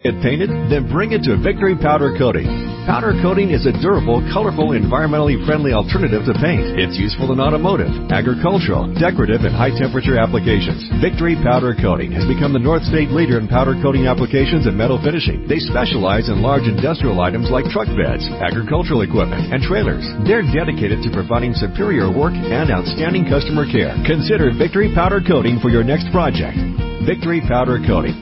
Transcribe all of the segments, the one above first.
it painted? Then bring it to Victory Powder Coating. Powder coating is a durable, colorful, environmentally friendly alternative to paint. It's useful in automotive, agricultural, decorative, and high-temperature applications. Victory Powder Coating has become the North State leader in powder coating applications and metal finishing. They specialize in large industrial items like truck beds, agricultural equipment, and trailers. They're dedicated to providing superior work and outstanding customer care. Consider Victory Powder Coating for your next project. Victory Powder Coating.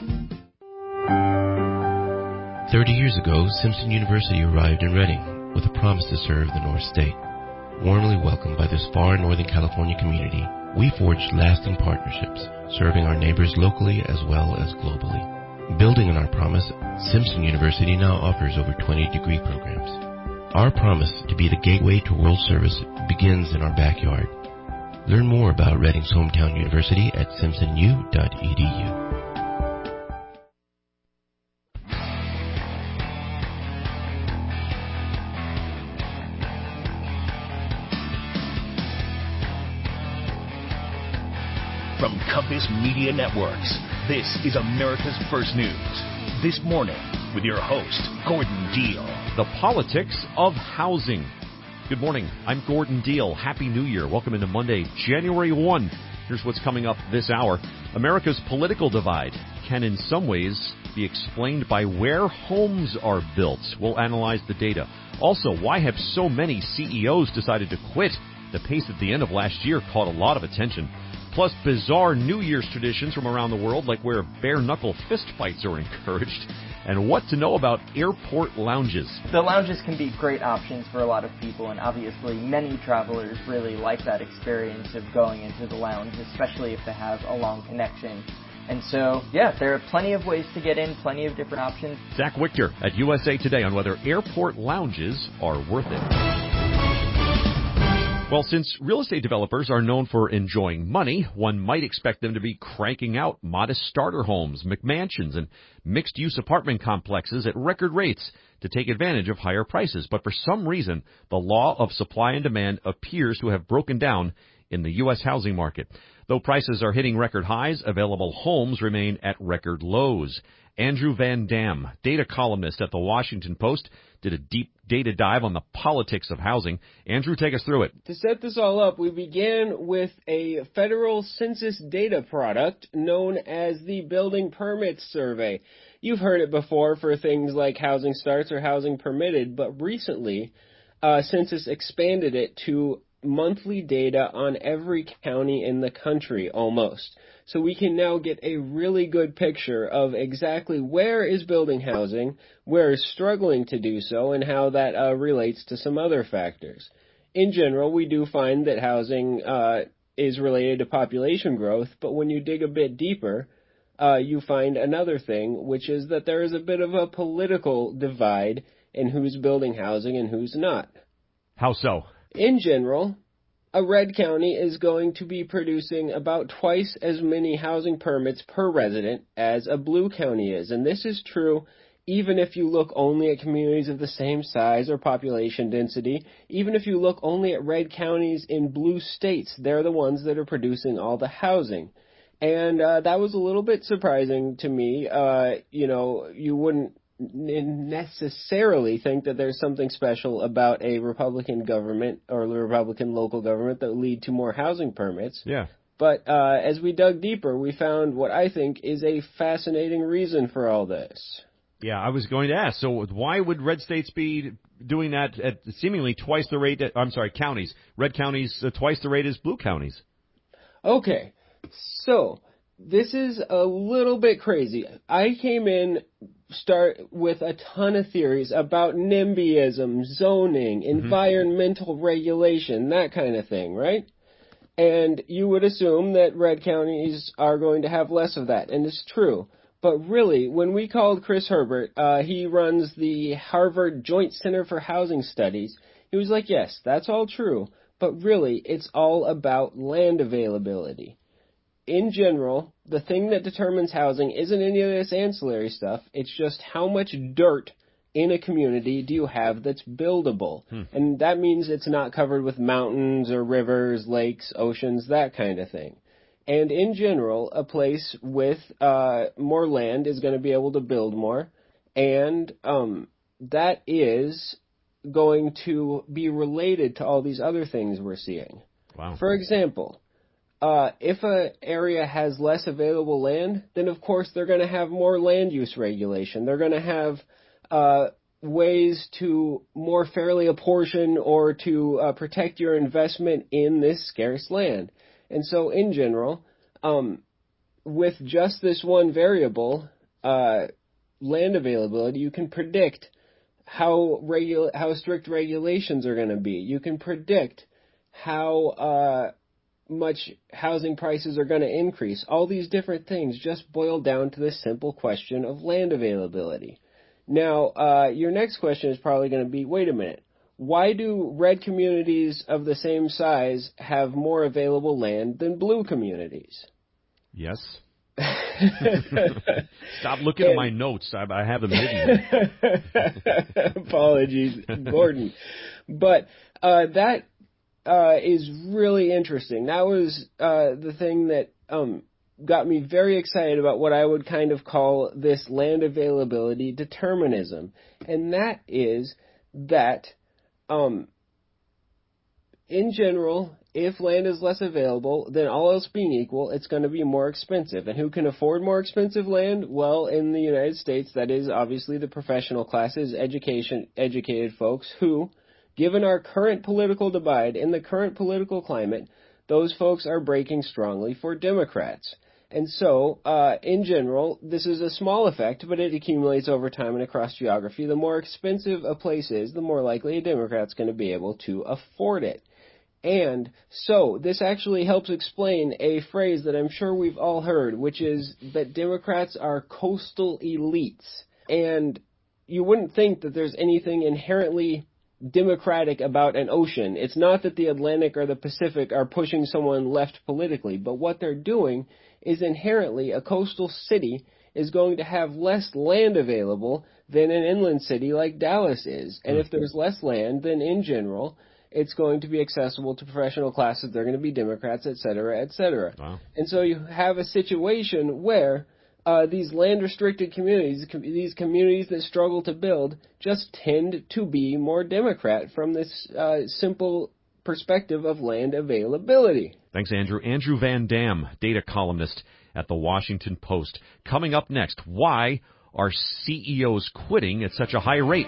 30 years ago, Simpson University arrived in Reading with a promise to serve the North State. Warmly welcomed by this far Northern California community, we forged lasting partnerships, serving our neighbors locally as well as globally. Building on our promise, Simpson University now offers over 20 degree programs. Our promise to be the gateway to world service begins in our backyard. Learn more about Reading's hometown university at simpsonu.edu. From Compass Media Networks, this is America's First News. This morning, with your host, Gordon Deal. The politics of housing. Good morning. I'm Gordon Deal. Happy New Year. Welcome into Monday, January 1. Here's what's coming up this hour. America's political divide can in some ways be explained by where homes are built. We'll analyze the data. Also, why have so many CEOs decided to quit? The pace at the end of last year caught a lot of attention. Plus, bizarre New Year's traditions from around the world, like where bare-knuckle fistfights are encouraged, and what to know about airport lounges. The lounges can be great options for a lot of people, and obviously many travelers really like that experience of going into the lounge, especially if they have a long connection. And so, yeah, there are plenty of ways to get in, plenty of different options. Zach Wichter at USA Today on whether airport lounges are worth it. Well, since real estate developers are known for enjoying money, one might expect them to be cranking out modest starter homes, McMansions, and mixed-use apartment complexes at record rates to take advantage of higher prices. But for some reason, the law of supply and demand appears to have broken down in the U.S. housing market. Though prices are hitting record highs, available homes remain at record lows. Andrew Van Dam, data columnist at The Washington Post, did a deep data dive on the politics of housing. Andrew, take us through it. To set this all up, we began with a federal census data product known as the Building Permits Survey. You've heard it before for things like housing starts or housing permitted, but recently, Census expanded it to monthly data on every county in the country, almost. So we can now get a really good picture of exactly where is building housing, where is struggling to do so, and how that relates to some other factors. In general, we do find that housing is related to population growth, but when you dig a bit deeper, you find another thing, which is that there is a bit of a political divide in who's building housing and who's not. How so? In general, a red county is going to be producing about twice as many housing permits per resident as a blue county is. And this is true even if you look only at communities of the same size or population density. Even if you look only at red counties in blue states, they're the ones that are producing all the housing. And that was a little bit surprising to me. You wouldn't necessarily think that there's something special about a Republican government or the Republican local government that would lead to more housing permits. Yeah. But as we dug deeper, we found what I think is a fascinating reason for all this. Yeah, I was going to ask. So why would red states be doing that at seemingly twice the rate? Counties. Red counties twice the rate as blue counties. Okay. So this is a little bit crazy. I came in with a ton of theories about NIMBYism, zoning, environmental regulation, that kind of thing, right? And you would assume that red counties are going to have less of that, and it's true. But really, when we called Chris Herbert, he runs the Harvard Joint Center for Housing Studies, he was like, yes, that's all true, but really, it's all about land availability. In general, the thing that determines housing isn't any of this ancillary stuff. It's just how much dirt in a community do you have that's buildable. And that means it's not covered with mountains or rivers, lakes, oceans, that kind of thing. And in general, a place with more land is going to be able to build more. And that is going to be related to all these other things we're seeing. Wow. For example, if an area has less available land, then of course they're going to have more land use regulation. They're going to have ways to more fairly apportion or to protect your investment in this scarce land. And so in general, with just this one variable, land availability, you can predict how strict regulations are going to be. You can predict how much housing prices are going to increase. All these different things just boil down to the simple question of land availability. Now, your next question is probably going to be, wait a minute, why do red communities of the same size have more available land than blue communities? Yes. Stop looking at my notes. I have them hidden. Apologies, Gordon. But that is really interesting. That was the thing that got me very excited about what I would kind of call this land availability determinism. And that is that, in general, if land is less available, then all else being equal, it's going to be more expensive. And who can afford more expensive land? Well, in the United States, that is obviously the professional classes, educated folks who, given our current political divide in the current political climate, those folks are breaking strongly for Democrats. And so, in general, this is a small effect, but it accumulates over time and across geography. The more expensive a place is, the more likely a Democrat's going to be able to afford it. And so, this actually helps explain a phrase that I'm sure we've all heard, which is that Democrats are coastal elites. And you wouldn't think that there's anything inherently democratic about an ocean. It's not that the Atlantic or the Pacific are pushing someone left politically, but what they're doing is inherently a coastal city is going to have less land available than an inland city like Dallas is. And if there's less land, then in general, it's going to be accessible to professional classes. They're going to be Democrats, et cetera, et cetera. Wow. And so you have a situation where these land-restricted communities, these communities that struggle to build, just tend to be more Democrat from this simple perspective of land availability. Thanks, Andrew. Andrew Van Dam, data columnist at the Washington Post. Coming up next, why are CEOs quitting at such a high rate?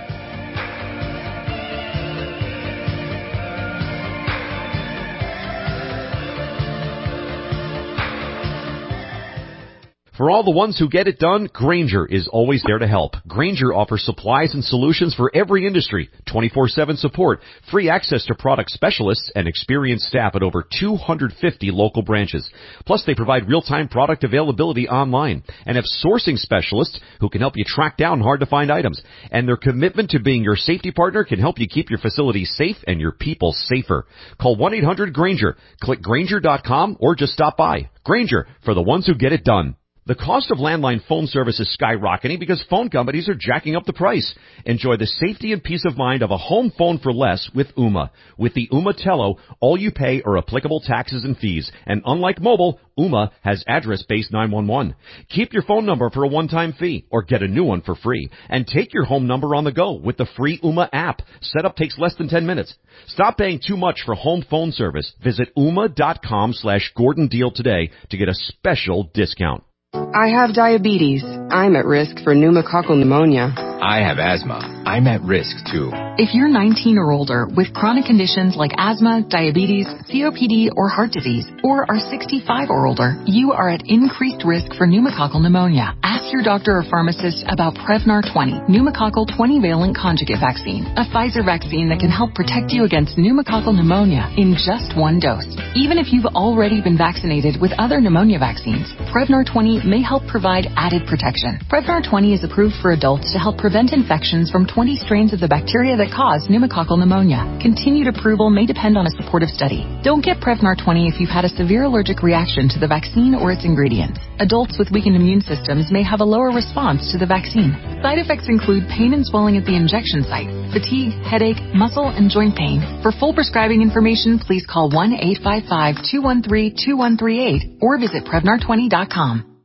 For all the ones who get it done, Grainger is always there to help. Grainger offers supplies and solutions for every industry, 24/7 support, free access to product specialists, and experienced staff at over 250 local branches. Plus, they provide real-time product availability online and have sourcing specialists who can help you track down hard-to-find items. And their commitment to being your safety partner can help you keep your facility safe and your people safer. Call 1-800-GRAINGER. Click Grainger.com or just stop by. Grainger, for the ones who get it done. The cost of landline phone service is skyrocketing because phone companies are jacking up the price. Enjoy the safety and peace of mind of a home phone for less with Ooma. With the Ooma Tello, all you pay are applicable taxes and fees. And unlike mobile, Ooma has address-based 911. Keep your phone number for a one-time fee or get a new one for free. And take your home number on the go with the free Ooma app. Setup takes less than 10 minutes. Stop paying too much for home phone service. Visit Ooma.com/Gordon Deal today to get a special discount. I have diabetes. I'm at risk for pneumococcal pneumonia. I have asthma. I'm at risk, too. If you're 19 or older with chronic conditions like asthma, diabetes, COPD, or heart disease, or are 65 or older, you are at increased risk for pneumococcal pneumonia. Ask your doctor or pharmacist about Prevnar 20, pneumococcal 20-valent conjugate vaccine, a Pfizer vaccine that can help protect you against pneumococcal pneumonia in just one dose. Even if you've already been vaccinated with other pneumonia vaccines, Prevnar 20 may help provide added protection. Prevnar 20 is approved for adults to help prevent infections from 20 strains of the bacteria that cause pneumococcal pneumonia. Continued approval may depend on a supportive study. Don't get Prevnar 20 if you've had a severe allergic reaction to the vaccine or its ingredients. Adults with weakened immune systems may have a lower response to the vaccine. Side effects include pain and swelling at the injection site, fatigue, headache, muscle, and joint pain. For full prescribing information, please call 1-855-213-2138 or visit Prevnar20.com.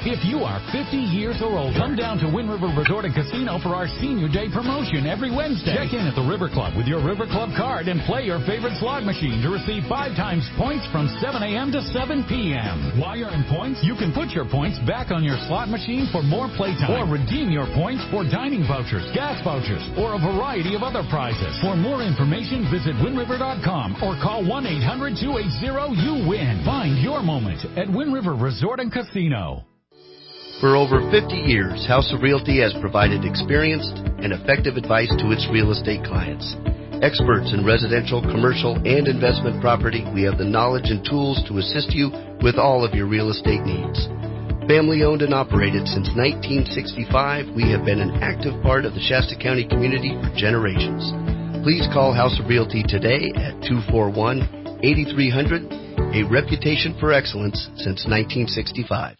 If you are 50 years or older, come down to Wind River Resort and Casino for our Senior Day promotion every Wednesday. Check in at the River Club with your River Club card and play your favorite slot machine to receive 5 times points from 7 a.m. to 7 p.m. While you're in points, you can put your points back on your slot machine for more playtime or redeem your points for dining vouchers, gas vouchers, or a variety of other prizes. For more information, visit WindRiver.com or call 1-800-280-YOU-WIN. Find your moment at Wind River Resort and Casino. For over 50 years, House of Realty has provided experienced and effective advice to its real estate clients. Experts in residential, commercial, and investment property, we have the knowledge and tools to assist you with all of your real estate needs. Family owned and operated since 1965, we have been an active part of the Shasta County community for generations. Please call House of Realty today at 241-8300, a reputation for excellence since 1965.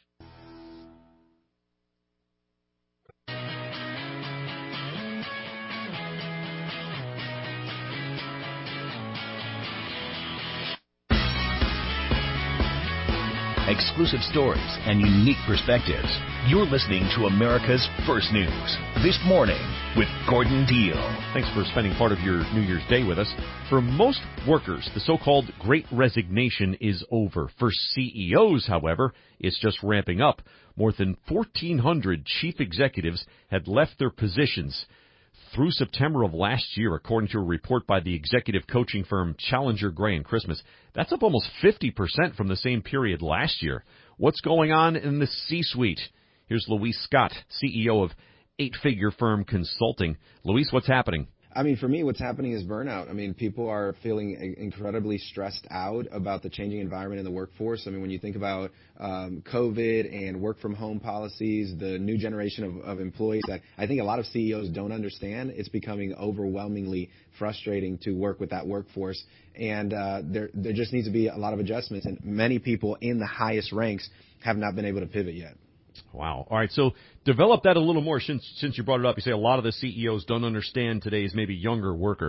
Exclusive stories and unique perspectives. You're listening to America's First News This Morning with Gordon Deal. Thanks for spending part of your New Year's Day with us. For most workers, the so-called Great Resignation is over. For CEOs, however, it's just ramping up. More than 1,400 chief executives had left their positions through September of last year, according to a report by the executive coaching firm Challenger Gray and Christmas. That's up almost 50% from the same period last year. What's going on in the C-suite? Here's Luis Scott, CEO of 8-figure firm Consulting. Luis, what's happening? I mean, for me, what's happening is burnout. I mean, people are feeling incredibly stressed out about the changing environment in the workforce. I mean, when you think about COVID and work from home policies, the new generation of employees that I think a lot of CEOs don't understand, it's becoming overwhelmingly frustrating to work with that workforce. And there just needs to be a lot of adjustments. And many people in the highest ranks have not been able to pivot yet. Wow. All right. So develop that a little more since you brought it up. You say a lot of the CEOs don't understand today's maybe younger worker.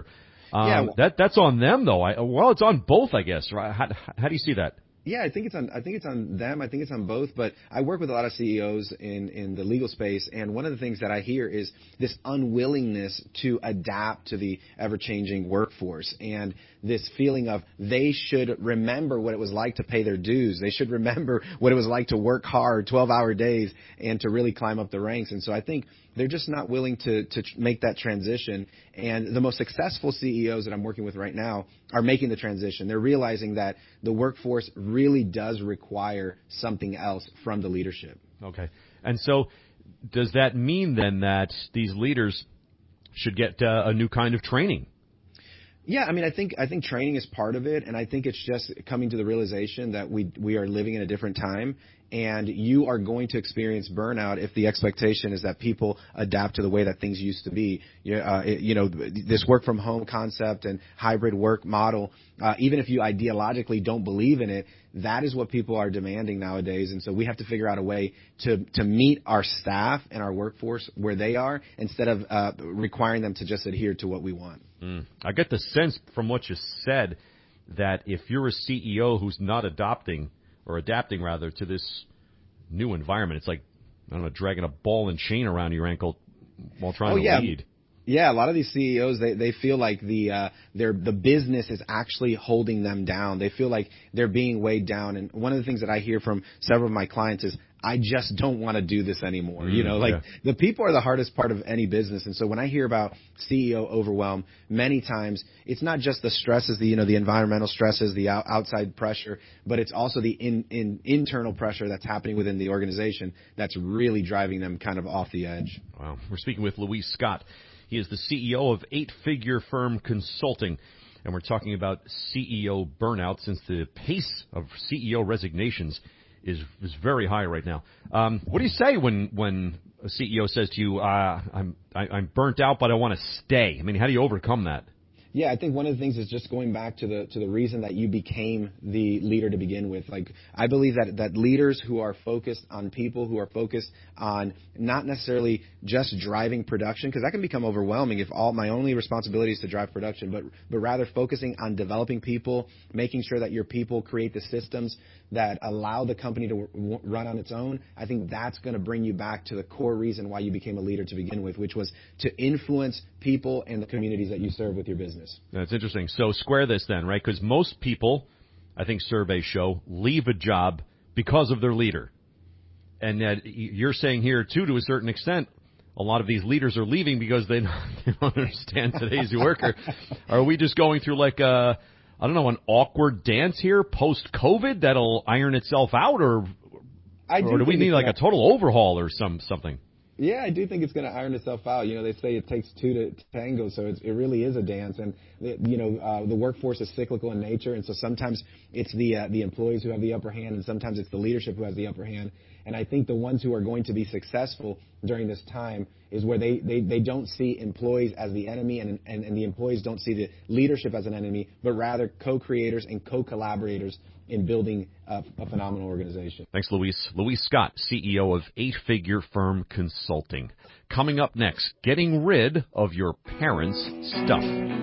That's on them, though. Well, it's on both, I guess. Right? How do you see that? Yeah, I think it's on them. I think it's on both. But I work with a lot of CEOs in the legal space, and one of the things that I hear is this unwillingness to adapt to the ever-changing workforce, and this feeling of they should remember what it was like to pay their dues. They should remember what it was like to work hard, 12-hour days, and to really climb up the ranks. And so I think they're just not willing to make that transition. And the most successful CEOs that I'm working with right now are making the transition. They're realizing that the workforce really does require something else from the leadership. Okay. And so does that mean then that these leaders should get a new kind of training? Yeah, I mean, I think training is part of it, and I think it's just coming to the realization that we are living in a different time, and you are going to experience burnout if the expectation is that people adapt to the way that things used to be. This work from home concept and hybrid work model, even if you ideologically don't believe in it, that is what people are demanding nowadays. And so we have to figure out a way to meet our staff and our workforce where they are instead of requiring them to just adhere to what we want. I get the sense from what you said that if you're a CEO who's not adapting to this new environment, it's like, I don't know, dragging a ball and chain around your ankle while trying to lead. Yeah, a lot of these CEOs, they feel like the business is actually holding them down. They feel like they're being weighed down. And one of the things that I hear from several of my clients is, I just don't want to do this anymore. The people are the hardest part of any business. And so when I hear about CEO overwhelm, many times it's not just the stresses, the environmental stresses, the outside pressure, but it's also the internal pressure that's happening within the organization that's really driving them kind of off the edge. Wow. We're speaking with Luis Scott. He is the CEO of 8-figure firm Consulting, and we're talking about CEO burnout since the pace of CEO resignations is very high right now. What do you say when a CEO says to you, I'm burnt out, but I want to stay? I mean, how do you overcome that? Yeah, I think one of the things is just going back to the reason that you became the leader to begin with. Like, I believe that leaders who are focused on people, who are focused on not necessarily just driving production, because that can become overwhelming if all my only responsibility is to drive production, but rather focusing on developing people, making sure that your people create the systems that allow the company to run on its own, I think that's going to bring you back to the core reason why you became a leader to begin with, which was to influence people and the communities that you serve with your business. That's interesting. So square this then, right? Because most people, I think surveys show, leave a job because of their leader. And you're saying here, too, to a certain extent, a lot of these leaders are leaving because they don't understand today's worker. Are we just going through like an awkward dance here post-COVID that'll iron itself out, or do we need like a total overhaul or something? Yeah, I do think it's going to iron itself out. They say it takes two to tango, so it really is a dance. And, the workforce is cyclical in nature, and so sometimes it's the employees who have the upper hand, and sometimes it's the leadership who has the upper hand. And I think the ones who are going to be successful during this time is where they don't see employees as the enemy, and the employees don't see the leadership as an enemy, but rather co-creators and co-collaborators in building a phenomenal organization. Thanks, Luis. Luis Scott, CEO of 8-Figure Firm Consulting. Coming up next, getting rid of your parents' stuff.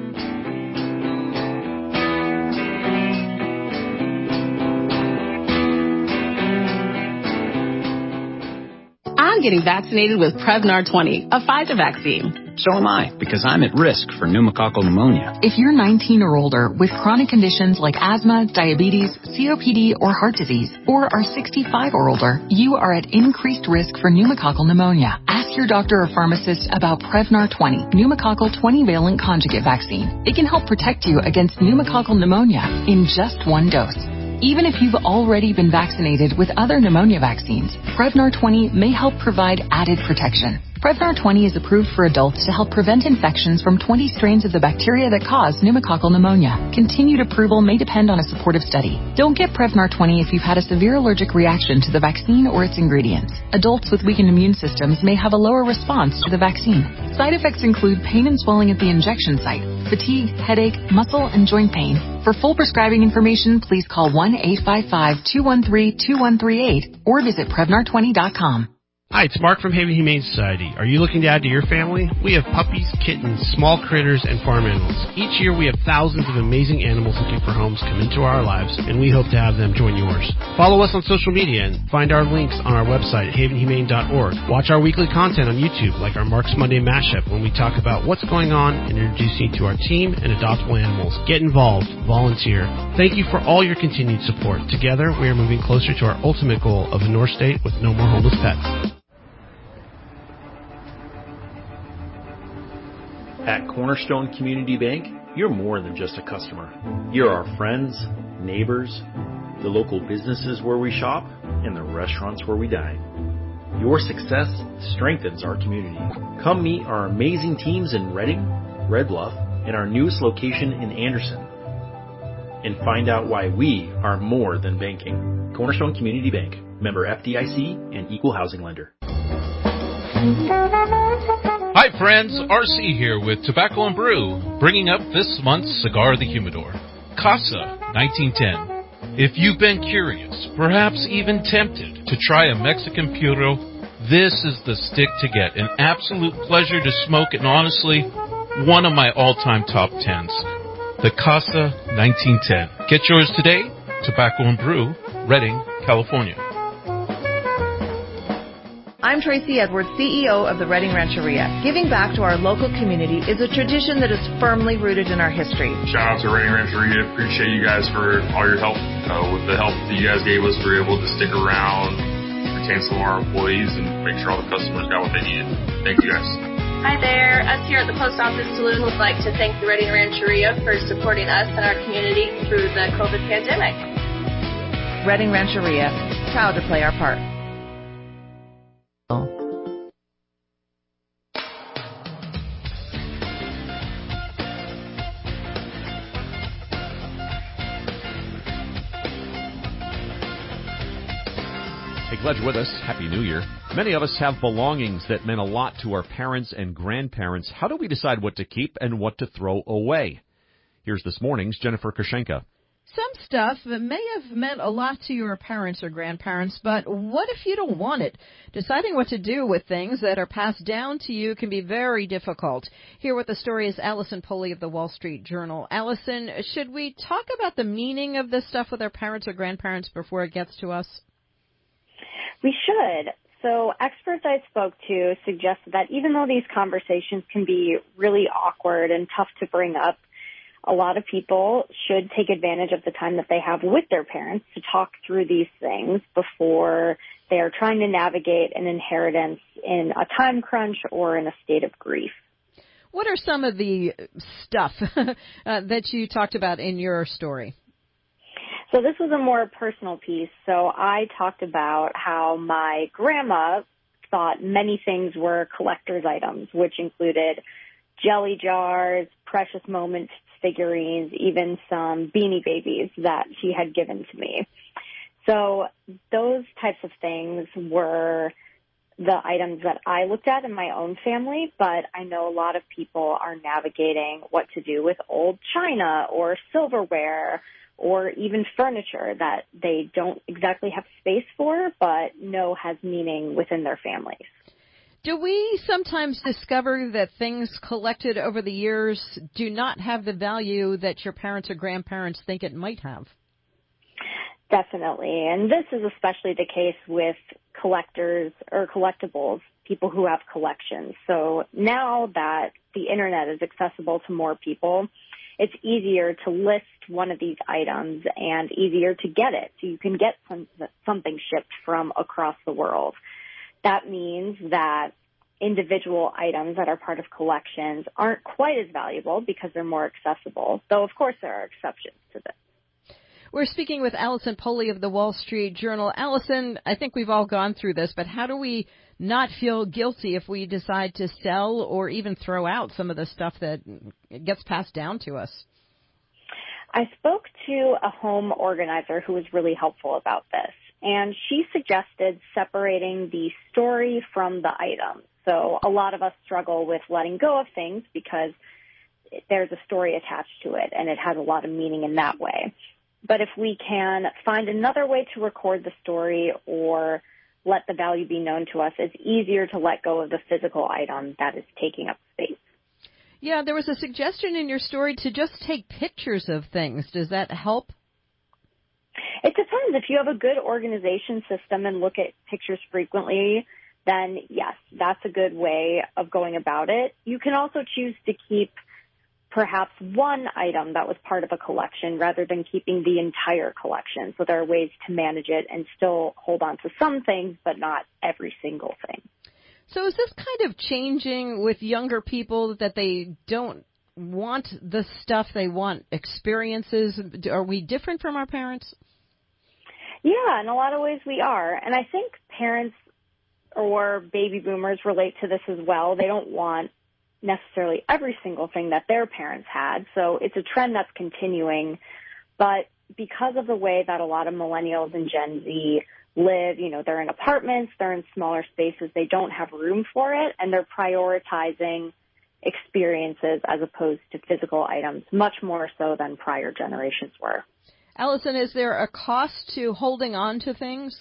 I'm getting vaccinated with Prevnar 20, a Pfizer vaccine. So am I, because I'm at risk for pneumococcal pneumonia. If you're 19 or older with chronic conditions like asthma, diabetes, COPD, or heart disease, or are 65 or older, you are at increased risk for pneumococcal pneumonia. Ask your doctor or pharmacist about Prevnar 20, pneumococcal 20-valent conjugate vaccine. It can help protect you against pneumococcal pneumonia in just one dose. Even if you've already been vaccinated with other pneumonia vaccines, Prevnar 20 may help provide added protection. Prevnar 20 is approved for adults to help prevent infections from 20 strains of the bacteria that cause pneumococcal pneumonia. Continued approval may depend on a supportive study. Don't get Prevnar 20 if you've had a severe allergic reaction to the vaccine or its ingredients. Adults with weakened immune systems may have a lower response to the vaccine. Side effects include pain and swelling at the injection site, fatigue, headache, muscle, and joint pain. For full prescribing information, please call 1-855-213-2138 or visit Prevnar20.com. Hi, it's Mark from Haven Humane Society. Are you looking to add to your family? We have puppies, kittens, small critters, and farm animals. Each year we have thousands of amazing animals looking for homes come into our lives, and we hope to have them join yours. Follow us on social media and find our links on our website at havenhumane.org. Watch our weekly content on YouTube, like our Mark's Monday Mashup, when we talk about what's going on and introduce you to our team and adoptable animals. Get involved. Volunteer. Thank you for all your continued support. Together, we are moving closer to our ultimate goal of a North State with no more homeless pets. At Cornerstone Community Bank, you're more than just a customer. You're our friends, neighbors, the local businesses where we shop, and the restaurants where we dine. Your success strengthens our community. Come meet our amazing teams in Redding, Red Bluff, and our newest location in Anderson. And find out why we are more than banking. Cornerstone Community Bank, member FDIC and equal housing lender. Hi friends, RC here with Tobacco and Brew, bringing up this month's Cigar of the Humidor, Casa 1910. If you've been curious, perhaps even tempted to try a Mexican Puro, this is the stick to get. An absolute pleasure to smoke, and honestly, one of my all-time top 10s. The Casa 1910. Get yours today, Tobacco and Brew, Redding, California. I'm Tracy Edwards, CEO of the Redding Rancheria. Giving back to our local community is a tradition that is firmly rooted in our history. Shout out to Redding Rancheria. Appreciate you guys for all your help. With the help that you guys gave us, we were able to stick around, retain some of our employees, and make sure all the customers got what they needed. Thank you guys. Hi there. Us here at the Post Office Saloon would like to thank the Redding Rancheria for supporting us and our community through the COVID pandemic. Redding Rancheria, proud to play our part. Hey, glad you're with us. Happy New Year. Many of us have belongings that meant a lot to our parents and grandparents. How do we decide what to keep and what to throw away? Here's this morning's Jennifer Koshenka. Some stuff may have meant a lot to your parents or grandparents, but what if you don't want it? Deciding what to do with things that are passed down to you can be very difficult. Here with the story is Allison Poley of the Wall Street Journal. Allison, should we talk about the meaning of this stuff with our parents or grandparents before it gets to us? We should. So experts I spoke to suggested that even though these conversations can be really awkward and tough to bring up, a lot of people should take advantage of the time that they have with their parents to talk through these things before they are trying to navigate an inheritance in a time crunch or in a state of grief. What are some of the stuff that you talked about in your story? So this was a more personal piece. So I talked about how my grandma thought many things were collector's items, which included jelly jars, precious moments figurines, even some Beanie Babies that she had given to me. So those types of things were the items that I looked at in my own family, but I know a lot of people are navigating what to do with old china or silverware or even furniture that they don't exactly have space for, but know has meaning within their families. Do we sometimes discover that things collected over the years do not have the value that your parents or grandparents think it might have? Definitely. And this is especially the case with collectors or collectibles, people who have collections. So now that the internet is accessible to more people, it's easier to list one of these items and easier to get it. So you can get something shipped from across the world. That means that individual items that are part of collections aren't quite as valuable because they're more accessible, though, of course, there are exceptions to this. We're speaking with Allison Poley of the Wall Street Journal. Allison, I think we've all gone through this, but how do we not feel guilty if we decide to sell or even throw out some of the stuff that gets passed down to us? I spoke to a home organizer who was really helpful about this. And she suggested separating the story from the item. So a lot of us struggle with letting go of things because there's a story attached to it, and it has a lot of meaning in that way. But if we can find another way to record the story or let the value be known to us, it's easier to let go of the physical item that is taking up space. Yeah, there was a suggestion in your story to just take pictures of things. Does that help? It depends. If you have a good organization system and look at pictures frequently, then yes, that's a good way of going about it. You can also choose to keep perhaps one item that was part of a collection rather than keeping the entire collection. So there are ways to manage it and still hold on to some things, but not every single thing. So is this kind of changing with younger people that they don't want the stuff, they want experiences? Are we different from our parents? Yeah, in a lot of ways we are. And I think parents or baby boomers relate to this as well. They don't want necessarily every single thing that their parents had. So it's a trend that's continuing. But because of the way that a lot of millennials and Gen Z live, you know, they're in apartments, they're in smaller spaces, they don't have room for it, and they're prioritizing experiences as opposed to physical items, much more so than prior generations were. Allison, is there a cost to holding on to things?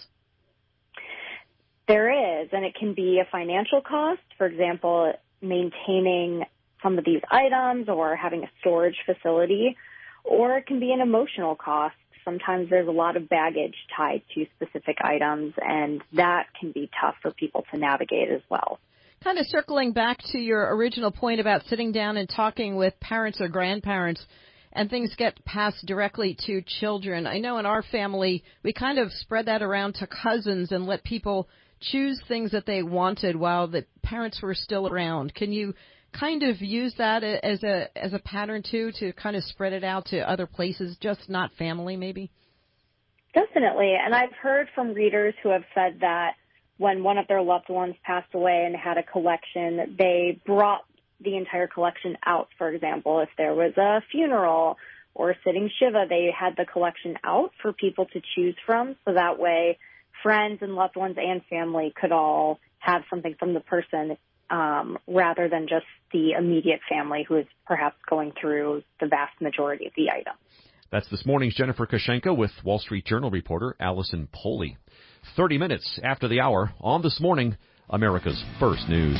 There is, and it can be a financial cost. For example, maintaining some of these items or having a storage facility, or it can be an emotional cost. Sometimes there's a lot of baggage tied to specific items, and that can be tough for people to navigate as well. Kind of circling back to your original point about sitting down and talking with parents or grandparents, and things get passed directly to children. I know in our family, we kind of spread that around to cousins and let people choose things that they wanted while the parents were still around. Can you kind of use that as a pattern too, to kind of spread it out to other places, just not family maybe? Definitely. And I've heard from readers who have said that when one of their loved ones passed away and had a collection, they brought the entire collection out. For example, if there was a funeral or sitting Shiva, they had the collection out for people to choose from. So that way friends and loved ones and family could all have something from the person rather than just the immediate family who is perhaps going through the vast majority of the items. That's this morning's Jennifer Kushenka with Wall Street Journal reporter Allison Poley. 30 minutes after the hour on This Morning, America's First News.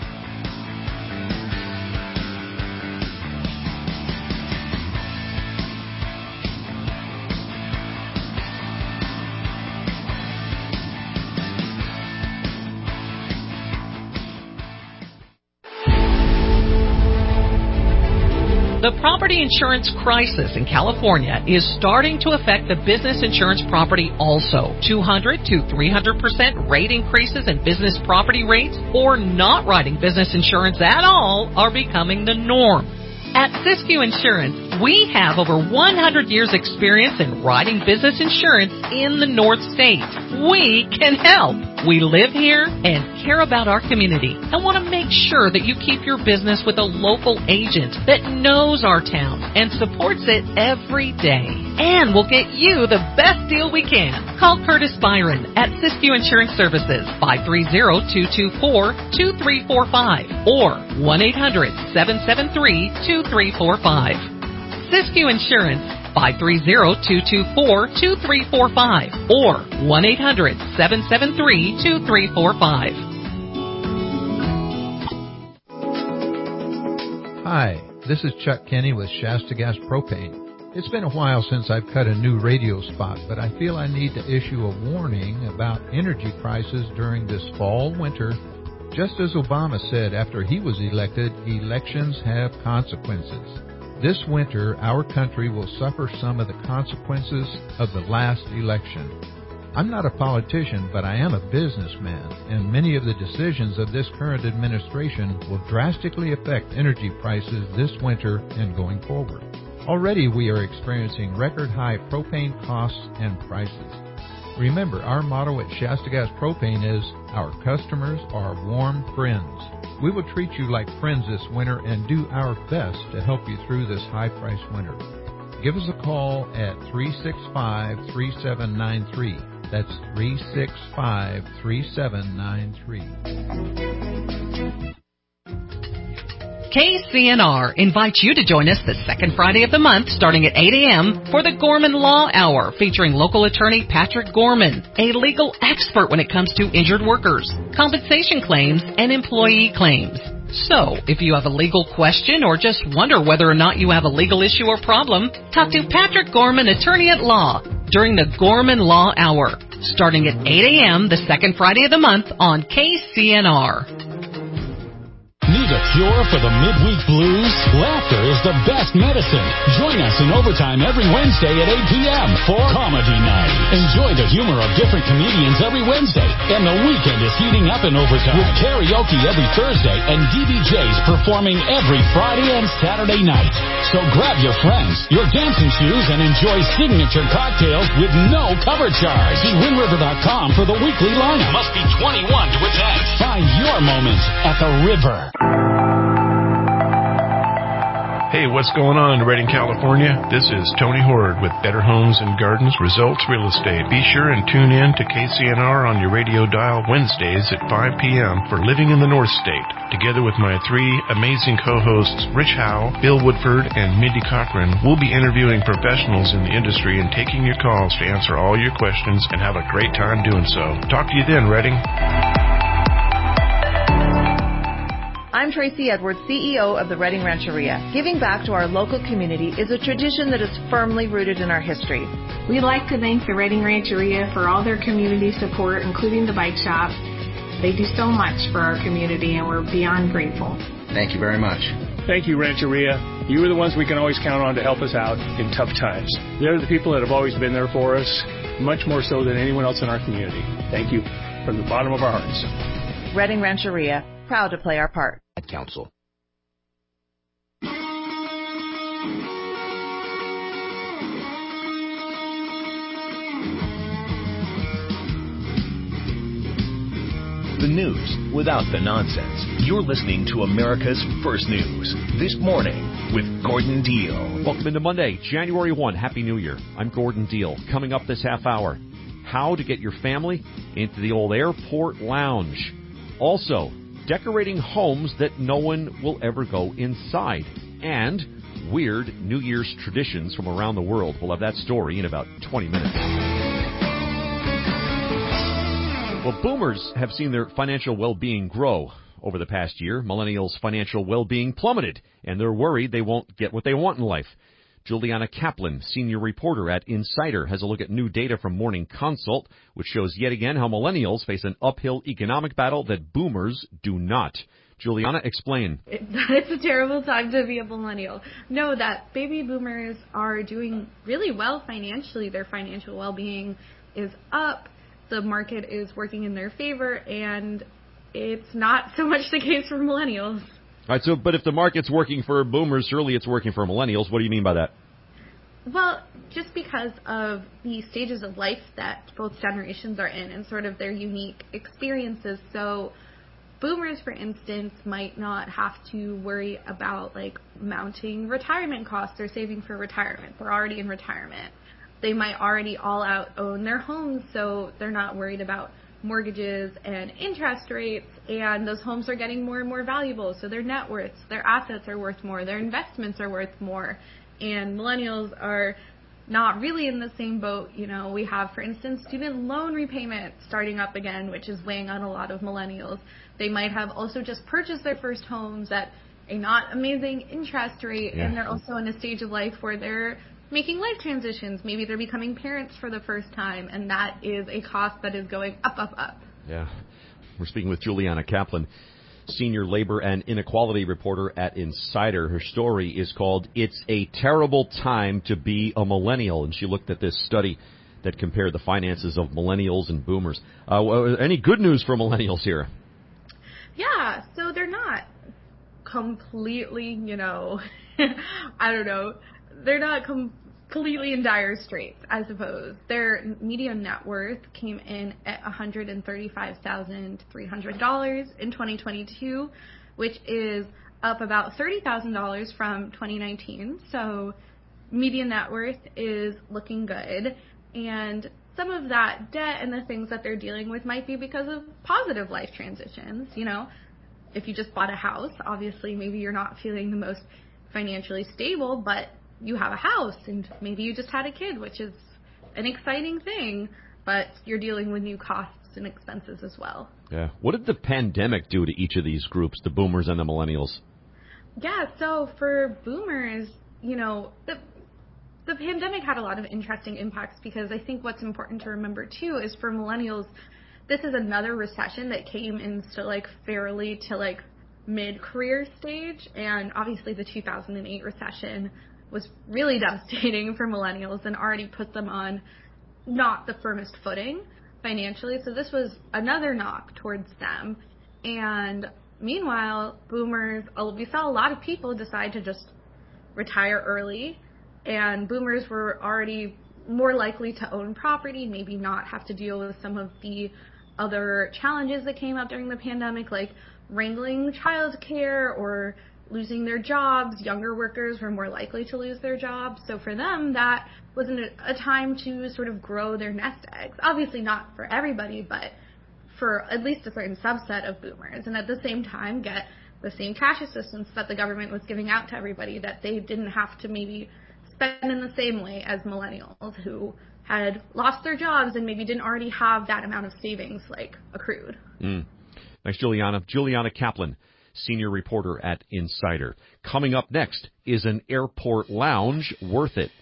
The property insurance crisis in California is starting to affect the business insurance property also. 200 to 300% rate increases in business property rates or not writing business insurance at all are becoming the norm. At Siskiyou Insurance, we have over 100 years experience in writing business insurance in the North State. We can help. We live here and care about our community and want to make sure that you keep your business with a local agent that knows our town and supports it every day. And we'll get you the best deal we can. Call Curtis Byron at Siskiyou Insurance Services, 530-224-2345 or 1-800-773-2345. Siskiyou Insurance, 530-224-2345 or 1-800-773-2345. Hi, this is Chuck Kenny with Shasta Gas Propane. It's been a while since I've cut a new radio spot, but I feel I need to issue a warning about energy prices during this fall-winter. Just as Obama said after he was elected, elections have consequences. This winter, our country will suffer some of the consequences of the last election. I'm not a politician, but I am a businessman, and many of the decisions of this current administration will drastically affect energy prices this winter and going forward. Already we are experiencing record-high propane costs and prices. Remember, our motto at Shasta Gas Propane is, our customers are warm friends. We will treat you like friends this winter and do our best to help you through this high-priced winter. Give us a call at 365-3793. That's 365-3793. KCNR invites you to join us the second Friday of the month starting at 8 a.m. for the Gorman Law Hour featuring local attorney Patrick Gorman, a legal expert when it comes to injured workers, compensation claims, and employee claims. So, if you have a legal question or just wonder whether or not you have a legal issue or problem, talk to Patrick Gorman, attorney at law, during the Gorman Law Hour starting at 8 a.m. the second Friday of the month on KCNR. Need a cure for the midweek blues? Laughter is the best medicine. Join us in Overtime every Wednesday at 8 p.m. for Comedy Night. Enjoy the humor of different comedians every Wednesday, and the weekend is heating up in Overtime with karaoke every Thursday and DBJs performing every Friday and Saturday night. So grab your friends, your dancing shoes, and enjoy signature cocktails with no cover charge. See WindRiver.com for the weekly lineup. Must be 21 to attend. Find your moment at the River. Hey, what's going on in Redding, California? This is Tony Horde with Better Homes and Gardens Results Real Estate. Be sure and tune in to KCNR on your radio dial Wednesdays at 5 p.m. for Living in the North State. Together with my three amazing co-hosts, Rich Howe, Bill Woodford, and Mindy Cochran, we'll be interviewing professionals in the industry and taking your calls to answer all your questions and have a great time doing so. Talk to you then, Redding. I'm Tracy Edwards, CEO of the Redding Rancheria. Giving back to our local community is a tradition that is firmly rooted in our history. We'd like to thank the Redding Rancheria for all their community support, including the bike shop. They do so much for our community, and we're beyond grateful. Thank you very much. Thank you, Rancheria. You are the ones we can always count on to help us out in tough times. They're the people that have always been there for us, much more so than anyone else in our community. Thank you from the bottom of our hearts. Redding Rancheria, proud to play our part. Council. The news without the nonsense. You're listening to America's First News. This morning with Gordon Deal. Welcome into Monday, January 1. Happy New Year. I'm Gordon Deal. Coming up this half hour, how to get your family into the old airport lounge. Also, decorating homes that no one will ever go inside. And weird New Year's traditions from around the world. We'll have that story in about 20 minutes. Well, boomers have seen their financial well-being grow over the past year. Millennials' financial well-being plummeted, and they're worried they won't get what they want in life. Juliana Kaplan, senior reporter at Insider, has a look at new data from Morning Consult, which shows yet again how millennials face an uphill economic battle that boomers do not. Juliana, explain. It's a terrible time to be a millennial. Know that baby boomers are doing really well financially. Their financial well-being is up. The market is working in their favor, and it's not so much the case for millennials. All right, but if the market's working for boomers, surely it's working for millennials. What do you mean by that? Well, just because of the stages of life that both generations are in and sort of their unique experiences. So boomers, for instance, might not have to worry about like mounting retirement costs or saving for retirement. They're already in retirement. They might already all out own their homes, so they're not worried about mortgages and interest rates, and those homes are getting more and more valuable, so their net worths, their assets are worth more, their investments are worth more, and millennials are not really in the same boat. You know, we have, for instance, student loan repayments starting up again, which is weighing on a lot of millennials. They might have also just purchased their first homes at a not amazing interest rate, and they're also in a stage of life where they're making life transitions. Maybe they're becoming parents for the first time, and that is a cost that is going up, up, up. Yeah. We're speaking with Juliana Kaplan, senior labor and inequality reporter at Insider. Her story is called "It's a Terrible Time to Be a Millennial," and she looked at this study that compared the finances of millennials and boomers. Any good news for millennials here? Yeah, so they're not completely, I don't know, they're not completely in dire straits, I suppose. Their median net worth came in at $135,300 in 2022, which is up about $30,000 from 2019. So median net worth is looking good. And some of that debt and the things that they're dealing with might be because of positive life transitions. If you just bought a house, obviously maybe you're not feeling the most financially stable, but you have a house, and maybe you just had a kid, which is an exciting thing, but you're dealing with new costs and expenses as well. Yeah. What did the pandemic do to each of these groups, the boomers and the millennials? Yeah, so for boomers, the pandemic had a lot of interesting impacts, because I think what's important to remember, too, is for millennials, this is another recession that came in fairly to mid-career stage, and obviously the 2008 recession was really devastating for millennials and already put them on not the firmest footing financially. So this was another knock towards them. And meanwhile, boomers, we saw a lot of people decide to just retire early, and boomers were already more likely to own property, maybe not have to deal with some of the other challenges that came up during the pandemic, like wrangling childcare or losing their jobs. Younger workers were more likely to lose their jobs. So for them, that wasn't a time to sort of grow their nest eggs. Obviously not for everybody, but for at least a certain subset of boomers. And at the same time, get the same cash assistance that the government was giving out to everybody, that they didn't have to maybe spend in the same way as millennials who had lost their jobs and maybe didn't already have that amount of savings accrued. Thanks, Juliana. Juliana Kaplan, senior reporter at Insider. Coming up next, is an airport lounge worth it?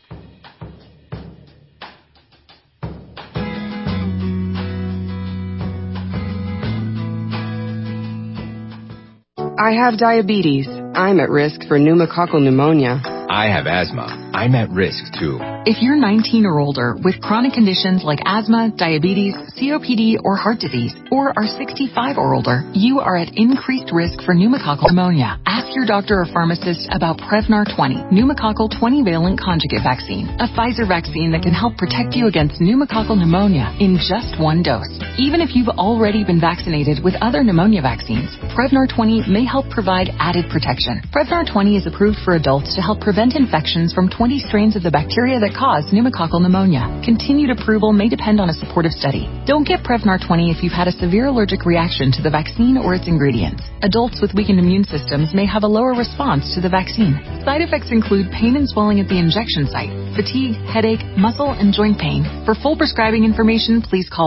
I have diabetes. I'm at risk for pneumococcal pneumonia. I have asthma. I'm at risk, too. If you're 19 or older with chronic conditions like asthma, diabetes, COPD, or heart disease, or are 65 or older, you are at increased risk for pneumococcal pneumonia. Ask your doctor or pharmacist about Prevnar 20, pneumococcal 20-valent conjugate vaccine, a Pfizer vaccine that can help protect you against pneumococcal pneumonia in just one dose. Even if you've already been vaccinated with other pneumonia vaccines, Prevnar 20 may help provide added protection. Prevnar 20 is approved for adults to help prevent infections from 20 20 strains of the bacteria that cause pneumococcal pneumonia. Continued approval may depend on a supportive study. Don't get Prevnar 20 if you've had a severe allergic reaction to the vaccine or its ingredients. Adults with weakened immune systems may have a lower response to the vaccine. Side effects include pain and swelling at the injection site, fatigue, headache, muscle, and joint pain. For full prescribing information, please call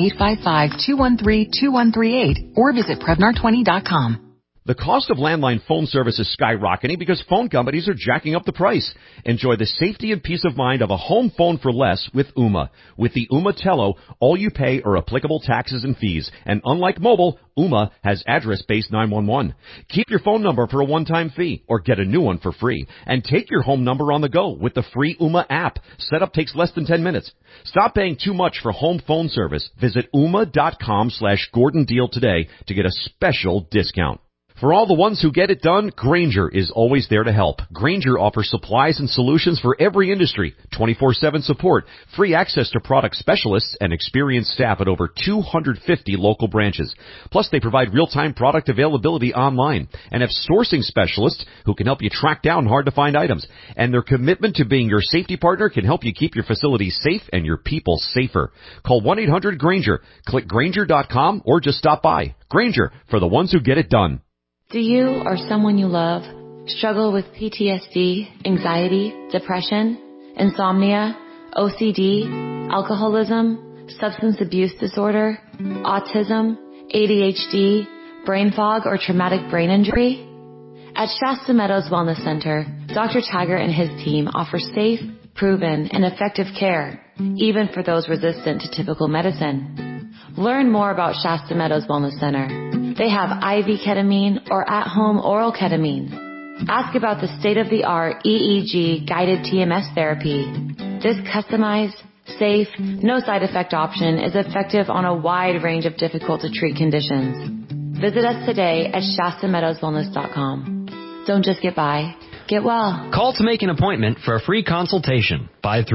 1-855-213-2138 or visit Prevnar20.com. The cost of landline phone service is skyrocketing because phone companies are jacking up the price. Enjoy the safety and peace of mind of a home phone for less with Ooma. With the Ooma Tello, all you pay are applicable taxes and fees. And unlike mobile, Ooma has address-based 911. Keep your phone number for a one-time fee or get a new one for free. And take your home number on the go with the free Ooma app. Setup takes less than 10 minutes. Stop paying too much for home phone service. Visit Ooma.com/Gordon Deal today to get a special discount. For all the ones who get it done, Grainger is always there to help. Grainger offers supplies and solutions for every industry, 24/7 support, free access to product specialists, and experienced staff at over 250 local branches. Plus, they provide real-time product availability online and have sourcing specialists who can help you track down hard-to-find items. And their commitment to being your safety partner can help you keep your facilities safe and your people safer. Call 1-800-GRAINGER. Click Grainger.com or just stop by. Grainger, for the ones who get it done. Do you or someone you love struggle with PTSD, anxiety, depression, insomnia, OCD, alcoholism, substance abuse disorder, autism, ADHD, brain fog, or traumatic brain injury? At Shasta Meadows Wellness Center, Dr. Taggart and his team offer safe, proven, and effective care, even for those resistant to typical medicine. Learn more about Shasta Meadows Wellness Center. They have IV ketamine or at-home oral ketamine. Ask about the state-of-the-art EEG guided TMS therapy. This customized, safe, no side effect option is effective on a wide range of difficult to treat conditions. Visit us today at ShastaMeadowsWellness.com. Don't just get by. Get well. Call to make an appointment for a free consultation.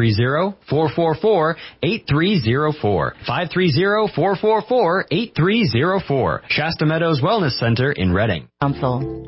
530-444-8304. 530-444-8304. Shasta Meadows Wellness Center in Reading. Council.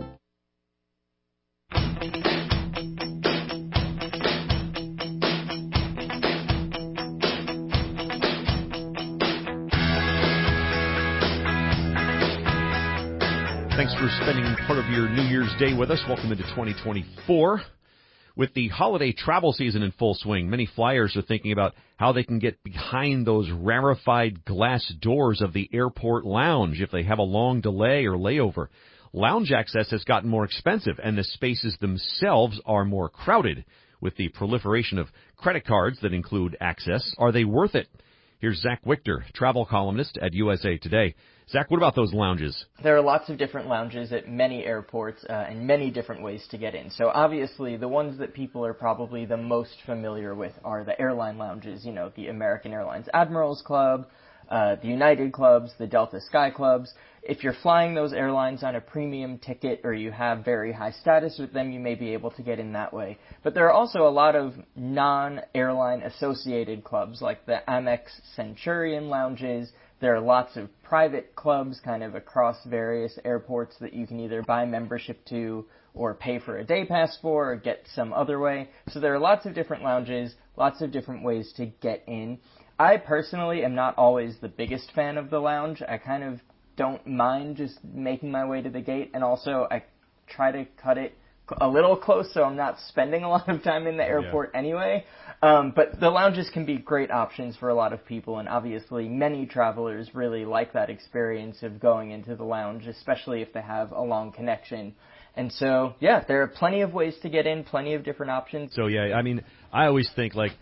Thanks for spending part of your New Year's Day with us. Welcome into 2024. With the holiday travel season in full swing, many flyers are thinking about how they can get behind those rarefied glass doors of the airport lounge if they have a long delay or layover. Lounge access has gotten more expensive, and the spaces themselves are more crowded. With the proliferation of credit cards that include access, are they worth it? Here's Zach Wichter, travel columnist at USA Today. Zach, what about those lounges? There are lots of different lounges at many airports and many different ways to get in. So obviously the ones that people are probably the most familiar with are the airline lounges, you know, the American Airlines Admirals Club, the United Clubs, the Delta Sky Clubs. If you're flying those airlines on a premium ticket or you have very high status with them, you may be able to get in that way. But there are also a lot of non-airline associated clubs like the Amex Centurion lounges. There are lots of private clubs kind of across various airports that you can either buy membership to or pay for a day pass for or get some other way. So there are lots of different lounges, lots of different ways to get in. I personally am not always the biggest fan of the lounge. I kind of don't mind just making my way to the gate, and also I try to cut it a little close so I'm not spending a lot of time in the airport anyway. But the lounges can be great options for a lot of people, and obviously many travelers really like that experience of going into the lounge, especially if they have a long connection. And so, yeah, there are plenty of ways to get in, plenty of different options. So, yeah, I mean, I always think, like,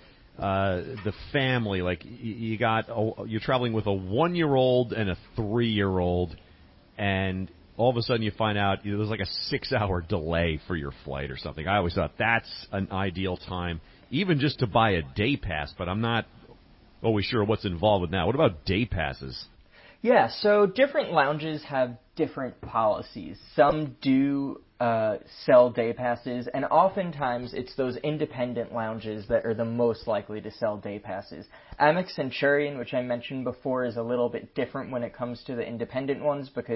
the family, like, you're traveling with a 1-year-old and a 3-year-old, and all of a sudden you find out there's like a 6-hour delay for your flight or something. I always thought that's an ideal time, even just to buy a day pass, but I'm not always sure what's involved with that. What about day passes? Yeah, so different lounges have different policies. Some do sell day passes, and oftentimes it's those independent lounges that are the most likely to sell day passes. Amex Centurion, which I mentioned before, is a little bit different when it comes to the independent ones because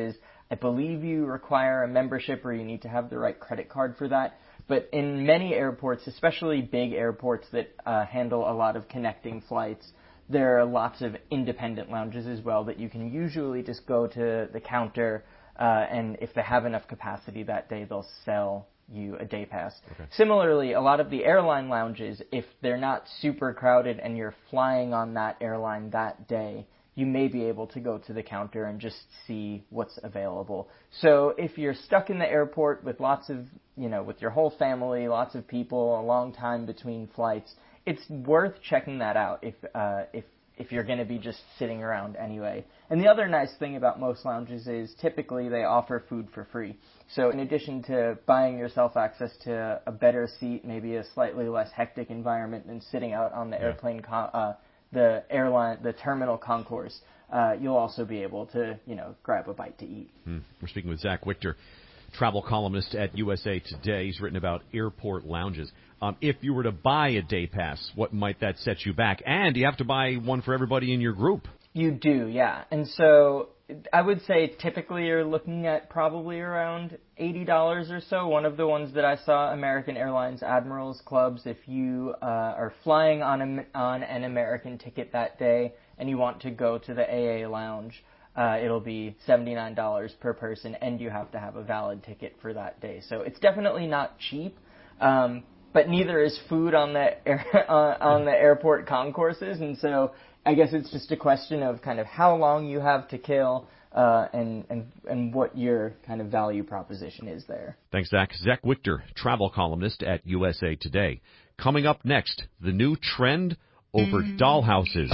I believe you require a membership or you need to have the right credit card for that. But in many airports, especially big airports that handle a lot of connecting flights, there are lots of independent lounges as well that you can usually just go to the counter, and if they have enough capacity that day, they'll sell you a day pass. Okay. Similarly, a lot of the airline lounges, if they're not super crowded and you're flying on that airline that day, you may be able to go to the counter and just see what's available. So if you're stuck in the airport with lots of, with your whole family, lots of people, a long time between flights, it's worth checking that out if you're going to be just sitting around anyway. And the other nice thing about most lounges is typically they offer food for free. So in addition to buying yourself access to a better seat, maybe a slightly less hectic environment than sitting out on the airplane, the terminal concourse, you'll also be able to, grab a bite to eat. We're speaking with Zach Wichter, travel columnist at USA Today. He's written about airport lounges. If you were to buy a day pass, what might that set you back? And you have to buy one for everybody in your group. You do, yeah. And so I would say typically you're looking at probably around $80 or so. One of the ones that I saw, American Airlines Admirals Clubs, if you are flying on an American ticket that day and you want to go to the AA lounge, it'll be $79 per person, and you have to have a valid ticket for that day. So it's definitely not cheap, but neither is food on the airport concourses, and so I guess it's just a question of kind of how long you have to kill and what your kind of value proposition is there. Thanks, Zach. Zach Wichter, travel columnist at USA Today. Coming up next, the new trend over dollhouses.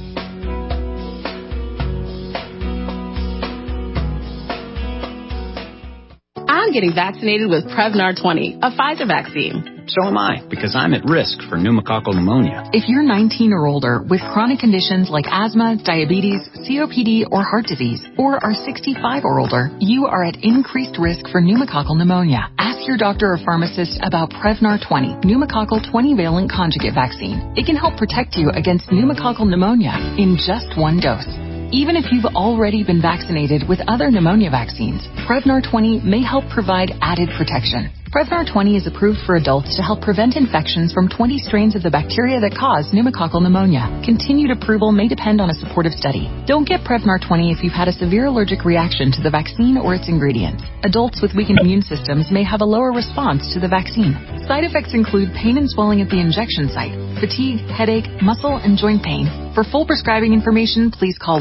I'm getting vaccinated with Prevnar 20, a Pfizer vaccine. So am I, because I'm at risk for pneumococcal pneumonia. If you're 19 or older with chronic conditions like asthma, diabetes, COPD, or heart disease, or are 65 or older, you are at increased risk for pneumococcal pneumonia. Ask your doctor or pharmacist about Prevnar 20, pneumococcal 20-valent conjugate vaccine. It can help protect you against pneumococcal pneumonia in just one dose. Even if you've already been vaccinated with other pneumonia vaccines, Prevnar 20 may help provide added protection. Prevnar 20 is approved for adults to help prevent infections from 20 strains of the bacteria that cause pneumococcal pneumonia. Continued approval may depend on a supportive study. Don't get Prevnar 20 if you've had a severe allergic reaction to the vaccine or its ingredients. Adults with weakened immune systems may have a lower response to the vaccine. Side effects include pain and swelling at the injection site, fatigue, headache, muscle, and joint pain. For full prescribing information, please call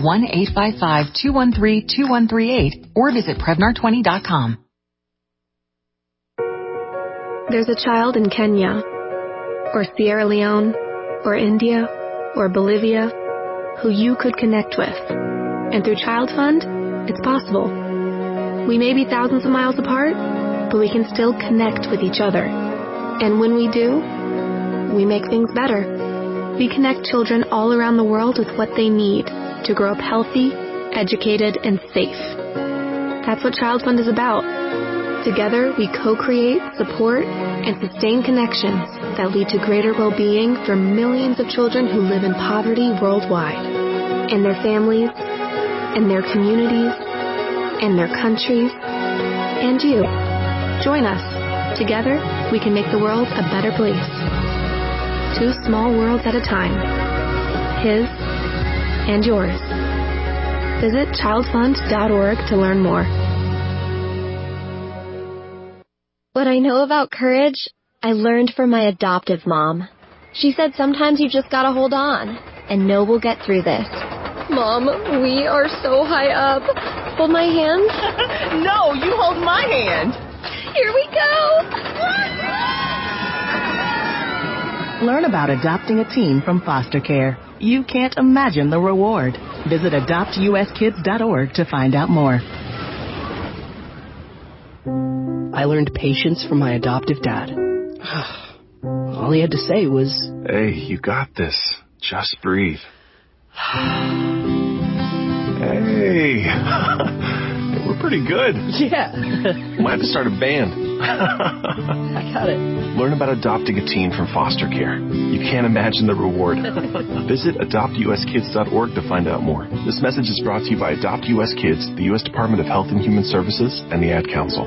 1-855-213-2138 or visit Prevnar20.com. There's a child in Kenya, or Sierra Leone, or India, or Bolivia, who you could connect with. And through Child Fund, it's possible. We may be thousands of miles apart, but we can still connect with each other. And when we do, we make things better. We connect children all around the world with what they need to grow up healthy, educated, and safe. That's what Child Fund is about. Together, we co-create, support, and sustain connections that lead to greater well-being for millions of children who live in poverty worldwide, and their families, and their communities, and their countries, and you. Join us. Together, we can make the world a better place. 2 small worlds at a time. His and yours. Visit childfund.org to learn more. What I know about courage, I learned from my adoptive mom. She said sometimes you just gotta hold on, and know we'll get through this. Mom, we are so high up. Hold my hand. No, you hold my hand. Here we go. Learn about adopting a teen from foster care. You can't imagine the reward. Visit adoptuskids.org to find out more. I learned patience from my adoptive dad. All he had to say was, "Hey, you got this. Just breathe." Hey, we're pretty good. Yeah. Might have to start a band. I got it. Learn about adopting a teen from foster care. You can't imagine the reward. Visit adoptuskids.org to find out more. This message is brought to you by Adopt U.S. Kids, the U.S. Department of Health and Human Services, and the Ad Council.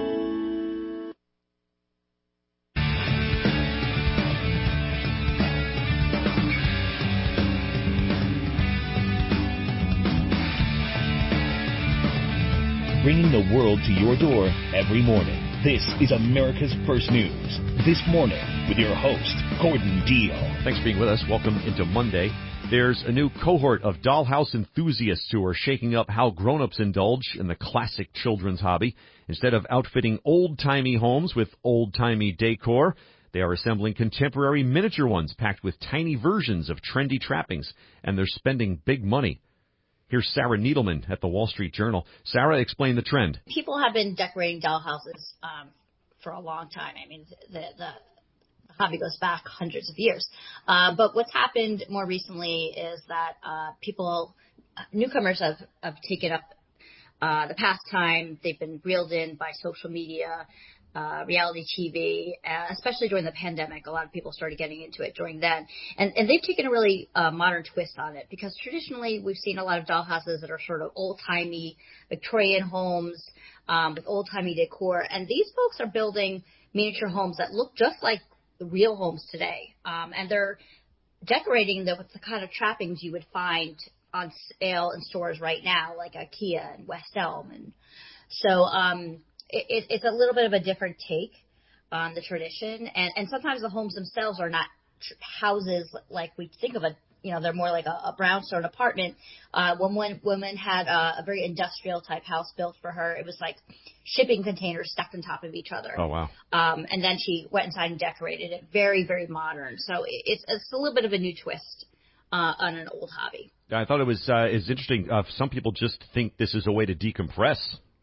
Bringing the world to your door every morning. This is America's First News. This morning with your host, Gordon Deal. Thanks for being with us. Welcome into Monday. There's a new cohort of dollhouse enthusiasts who are shaking up how grown-ups indulge in the classic children's hobby. Instead of outfitting old-timey homes with old-timey decor, they are assembling contemporary miniature ones packed with tiny versions of trendy trappings, and they're spending big money. Here's Sarah Needleman at the Wall Street Journal. Sarah, explain the trend. People have been decorating dollhouses for a long time. I mean, the hobby goes back hundreds of years. But what's happened more recently is that newcomers have taken up the pastime. They've been reeled in by social media, reality TV, especially during the pandemic. A lot of people started getting into it during then. And they've taken a really modern twist on it, because traditionally we've seen a lot of dollhouses that are sort of old-timey Victorian homes with old-timey decor. And these folks are building miniature homes that look just like the real homes today. And they're decorating them with the kind of trappings you would find on sale in stores right now, like IKEA and West Elm. And so it's a little bit of a different take on the tradition. And sometimes the homes themselves are not houses like we think of they're more like a brownstone apartment. One woman had a very industrial type house built for her. It was like shipping containers stacked on top of each other. Oh, wow. And then she went inside and decorated it. Very, very modern. So it's a little bit of a new twist on an old hobby. I thought it was interesting. Some people just think this is a way to decompress.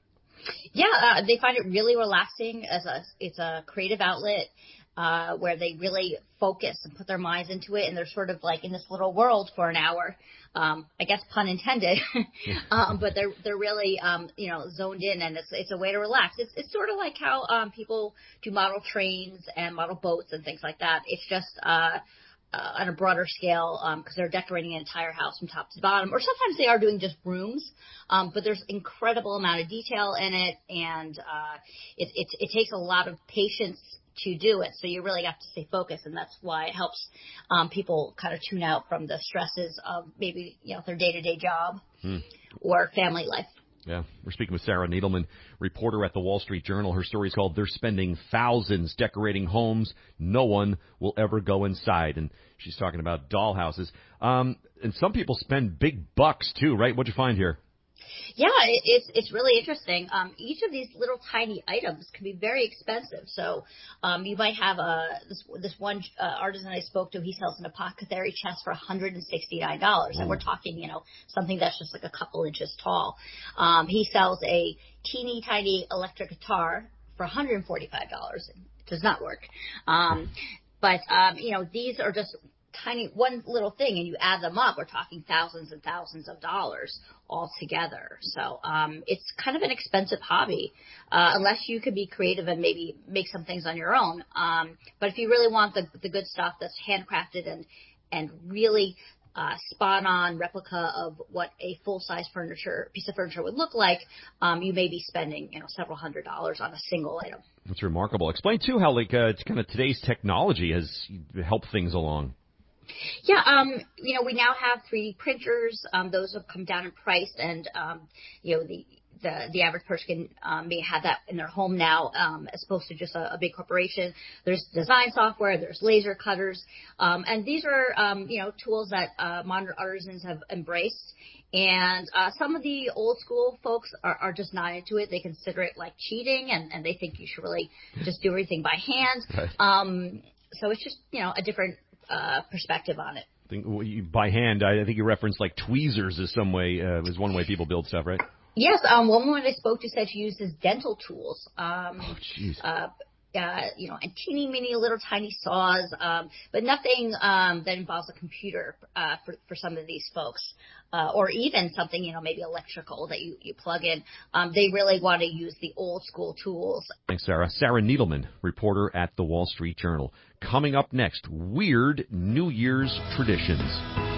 Yeah, they find it really relaxing. It's a creative outlet where they really focus and put their minds into it, and they're sort of like in this little world for an hour. I guess pun intended, but they're really zoned in, and it's a way to relax. It's sort of like how people do model trains and model boats and things like that. It's just on a broader scale, because they're decorating an entire house from top to bottom, or sometimes they are doing just rooms, but there's incredible amount of detail in it, and it takes a lot of patience to do it, so you really have to stay focused, and that's why it helps people kind of tune out from the stresses of maybe their day-to-day job or family life. Yeah, we're speaking with Sarah Needleman, reporter at the Wall Street Journal. Her story is called "They're Spending Thousands Decorating Homes No One Will Ever Go Inside." And she's talking about dollhouses. And some people spend big bucks, too, right? What'd you find here? Yeah, it's really interesting. Each of these little tiny items can be very expensive. So you might have this one artisan I spoke to. He sells an apothecary chest for $169, and we're talking something that's just like a couple inches tall. He sells a teeny tiny electric guitar for $145. It does not work. But these are just tiny, one little thing, and you add them up, we're talking thousands and thousands of dollars altogether. So it's kind of an expensive hobby, unless you could be creative and maybe make some things on your own. But if you really want the good stuff that's handcrafted and really spot on replica of what a full-size piece of furniture would look like, you may be spending several $100s on a single item. That's remarkable. Explain too how kind of today's technology has helped things along. Yeah, we now have 3D printers. Those have come down in price, and the average person may have that in their home now, as opposed to just a big corporation. There's design software, there's laser cutters, and these are tools that modern artisans have embraced. And some of the old school folks are just not into it. They consider it like cheating, and they think you should really just do everything by hand. Right. So it's just a different perspective on it. By hand, I think you referenced like tweezers as one way people build stuff, right? Yes, one woman I spoke to said she uses dental tools. and teeny mini little tiny saws, but nothing that involves a computer for some of these folks, or even something, maybe electrical that you plug in. They really want to use the old school tools. Thanks, Sarah. Sarah Needleman, reporter at The Wall Street Journal. Coming up next, weird New Year's traditions.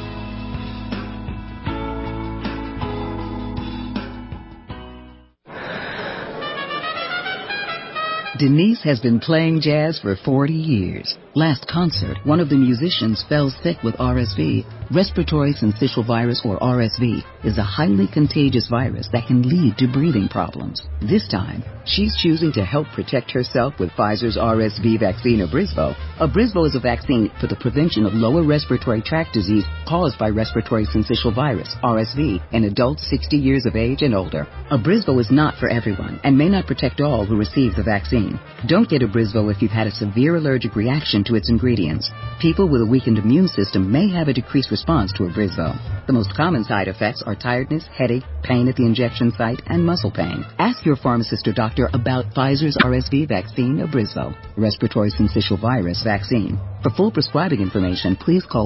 Denise has been playing jazz for 40 years. Last concert, one of the musicians fell sick with RSV. Respiratory syncytial virus, or RSV, is a highly contagious virus that can lead to breathing problems. This time, she's choosing to help protect herself with Pfizer's RSV vaccine, Abrysvo. Abrysvo is a vaccine for the prevention of lower respiratory tract disease caused by respiratory syncytial virus, RSV, in adults 60 years of age and older. Abrysvo is not for everyone and may not protect all who receive the vaccine. Don't get Abrysvo if you've had a severe allergic reaction to its ingredients. People with a weakened immune system may have a decreased response to Abrysvo. The most common side effects are tiredness, headache, pain at the injection site, and muscle pain. Ask your pharmacist or doctor about Pfizer's RSV vaccine, Abrysvo, respiratory syncytial virus vaccine. For full prescribing information, please call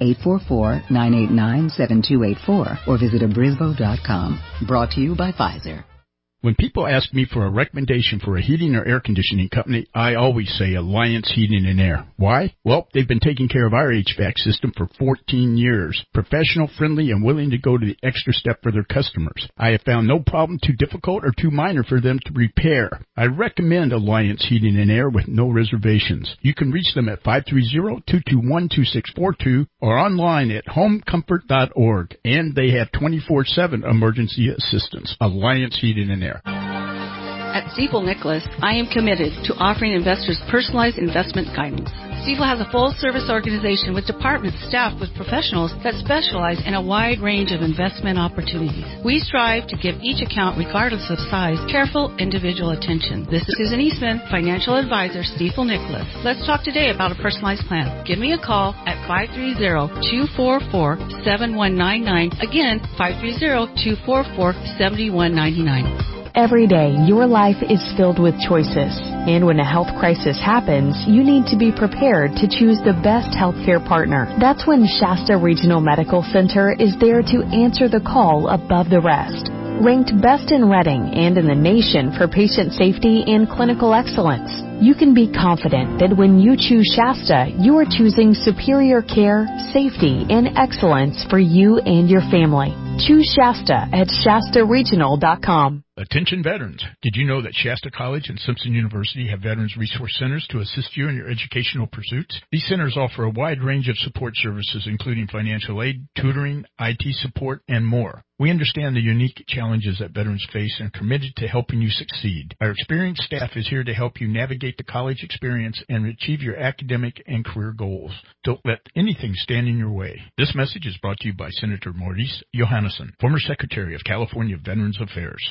1-844-989-7284 or visit Abrysvo.com. Brought to you by Pfizer. When people ask me for a recommendation for a heating or air conditioning company, I always say Alliance Heating and Air. Why? Well, they've been taking care of our HVAC system for 14 years. Professional, friendly, and willing to go to the extra step for their customers. I have found no problem too difficult or too minor for them to repair. I recommend Alliance Heating and Air with no reservations. You can reach them at 530-221-2642 or online at homecomfort.org. And they have 24/7 emergency assistance. Alliance Heating and Air. At Stifel Nicholas, I am committed to offering investors personalized investment guidance. Stifel has a full-service organization with departments staffed with professionals that specialize in a wide range of investment opportunities. We strive to give each account, regardless of size, careful individual attention. This is Susan Eastman, Financial Advisor, Stifel Nicholas. Let's talk today about a personalized plan. Give me a call at 530-244-7199. Again, 530-244-7199. Every day, your life is filled with choices. And when a health crisis happens, you need to be prepared to choose the best healthcare partner. That's when Shasta Regional Medical Center is there to answer the call above the rest. Ranked best in Reading and in the nation for patient safety and clinical excellence, you can be confident that when you choose Shasta, you are choosing superior care, safety, and excellence for you and your family. Choose Shasta at ShastaRegional.com. Attention veterans. Did you know that Shasta College and Simpson University have Veterans Resource Centers to assist you in your educational pursuits? These centers offer a wide range of support services, including financial aid, tutoring, IT support, and more. We understand the unique challenges that veterans face and are committed to helping you succeed. Our experienced staff is here to help you navigate the college experience and achieve your academic and career goals. Don't let anything stand in your way. This message is brought to you by Senator Maurice Johannesson, former Secretary of California Veterans Affairs.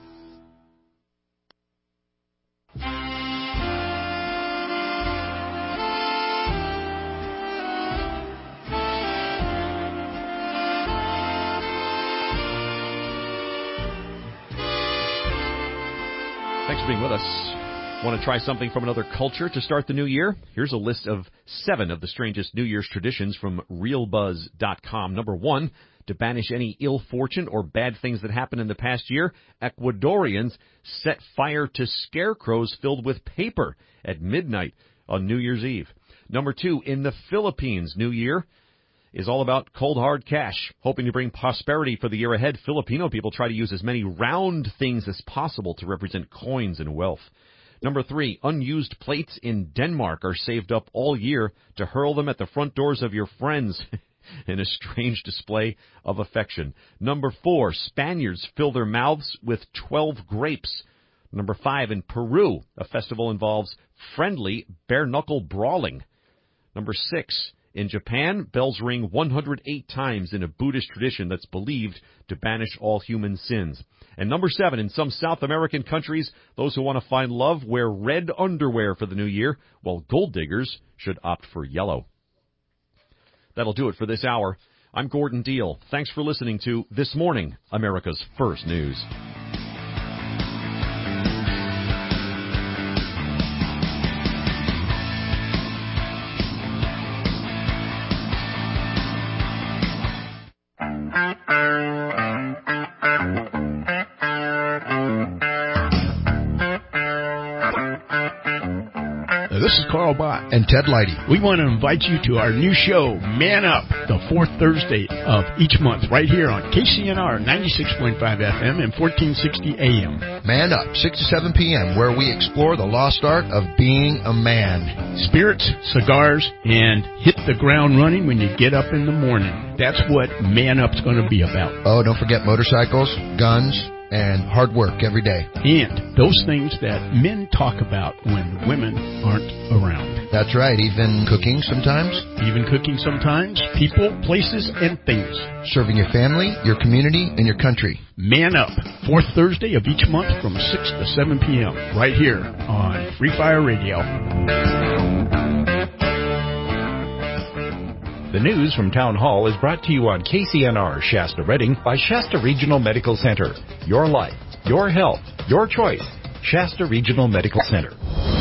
Thanks for being with us. Want to try something from another culture to start the new year? Here's a list of 7 of the strangest New Year's traditions from RealBuzz.com. Number 1, to banish any ill fortune or bad things that happened in the past year, Ecuadorians set fire to scarecrows filled with paper at midnight on New Year's Eve. Number 2, in the Philippines, New Year is all about cold, hard cash. Hoping to bring prosperity for the year ahead, Filipino people try to use as many round things as possible to represent coins and wealth. Number 3, unused plates in Denmark are saved up all year to hurl them at the front doors of your friends in a strange display of affection. Number 4, Spaniards fill their mouths with 12 grapes. Number 5, in Peru, a festival involves friendly bare-knuckle brawling. Number 6, in Japan, bells ring 108 times in a Buddhist tradition that's believed to banish all human sins. And number 7, in some South American countries, those who want to find love wear red underwear for the new year, while gold diggers should opt for yellow. That'll do it for this hour. I'm Gordon Deal. Thanks for listening to This Morning, America's First News. this is Carl Bott. And Ted Leidy. We want to invite you to our new show, Man Up, the fourth Thursday of each month, right here on KCNR 96.5 FM and 1460 AM. Man Up, 6 to 7 p.m., where we explore the lost art of being a man. Spirits, cigars, and hit the ground running when you get up in the morning. That's what Man Up's going to be about. Oh, don't forget motorcycles, guns, and hard work every day. And those things that men talk about when women aren't around. That's right. Even cooking sometimes. People, places, and things. Serving your family, your community, and your country. Man Up, fourth Thursday of each month from 6 to 7 p.m. right here on Free Fire Radio. The news from Town Hall is brought to you on KCNR Shasta Redding by Shasta Regional Medical Center. Your life, your health, your choice. Shasta Regional Medical Center.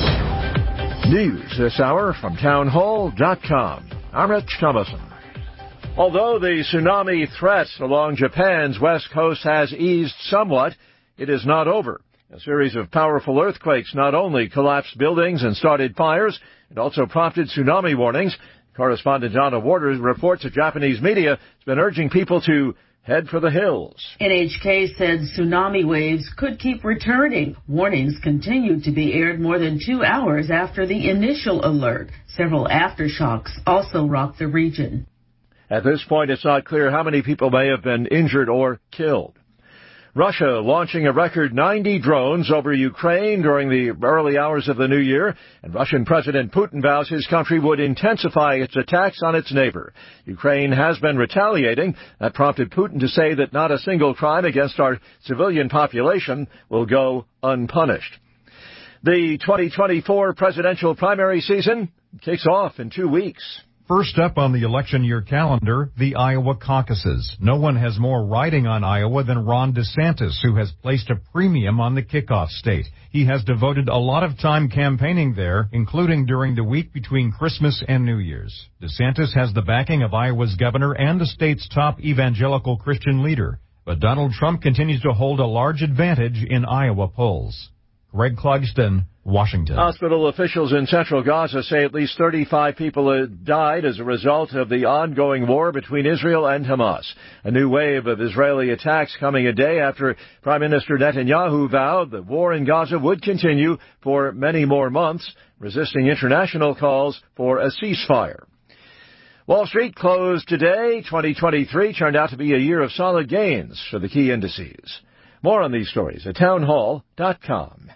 News this hour from townhall.com. I'm Rich Thomason. Although the tsunami threat along Japan's west coast has eased somewhat, it is not over. A series of powerful earthquakes not only collapsed buildings and started fires, it also prompted tsunami warnings. Correspondent Donna Waters reports that Japanese media has been urging people to head for the hills. NHK said tsunami waves could keep returning. Warnings continued to be aired more than 2 hours after the initial alert. Several aftershocks also rocked the region. At this point, it's not clear how many people may have been injured or killed. Russia launching a record 90 drones over Ukraine during the early hours of the new year, and Russian President Putin vows his country would intensify its attacks on its neighbor. Ukraine has been retaliating. That prompted Putin to say that not a single crime against our civilian population will go unpunished. The 2024 presidential primary season kicks off in 2 weeks. First up on the election year calendar, the Iowa caucuses. No one has more riding on Iowa than Ron DeSantis, who has placed a premium on the kickoff state. He has devoted a lot of time campaigning there, including during the week between Christmas and New Year's. DeSantis has the backing of Iowa's governor and the state's top evangelical Christian leader. But Donald Trump continues to hold a large advantage in Iowa polls. Greg Clugston, Washington. Hospital officials in central Gaza say at least 35 people died as a result of the ongoing war between Israel and Hamas. A new wave of Israeli attacks coming a day after Prime Minister Netanyahu vowed the war in Gaza would continue for many more months, resisting international calls for a ceasefire. Wall Street closed today. 2023 turned out to be a year of solid gains for the key indices. More on these stories at townhall.com.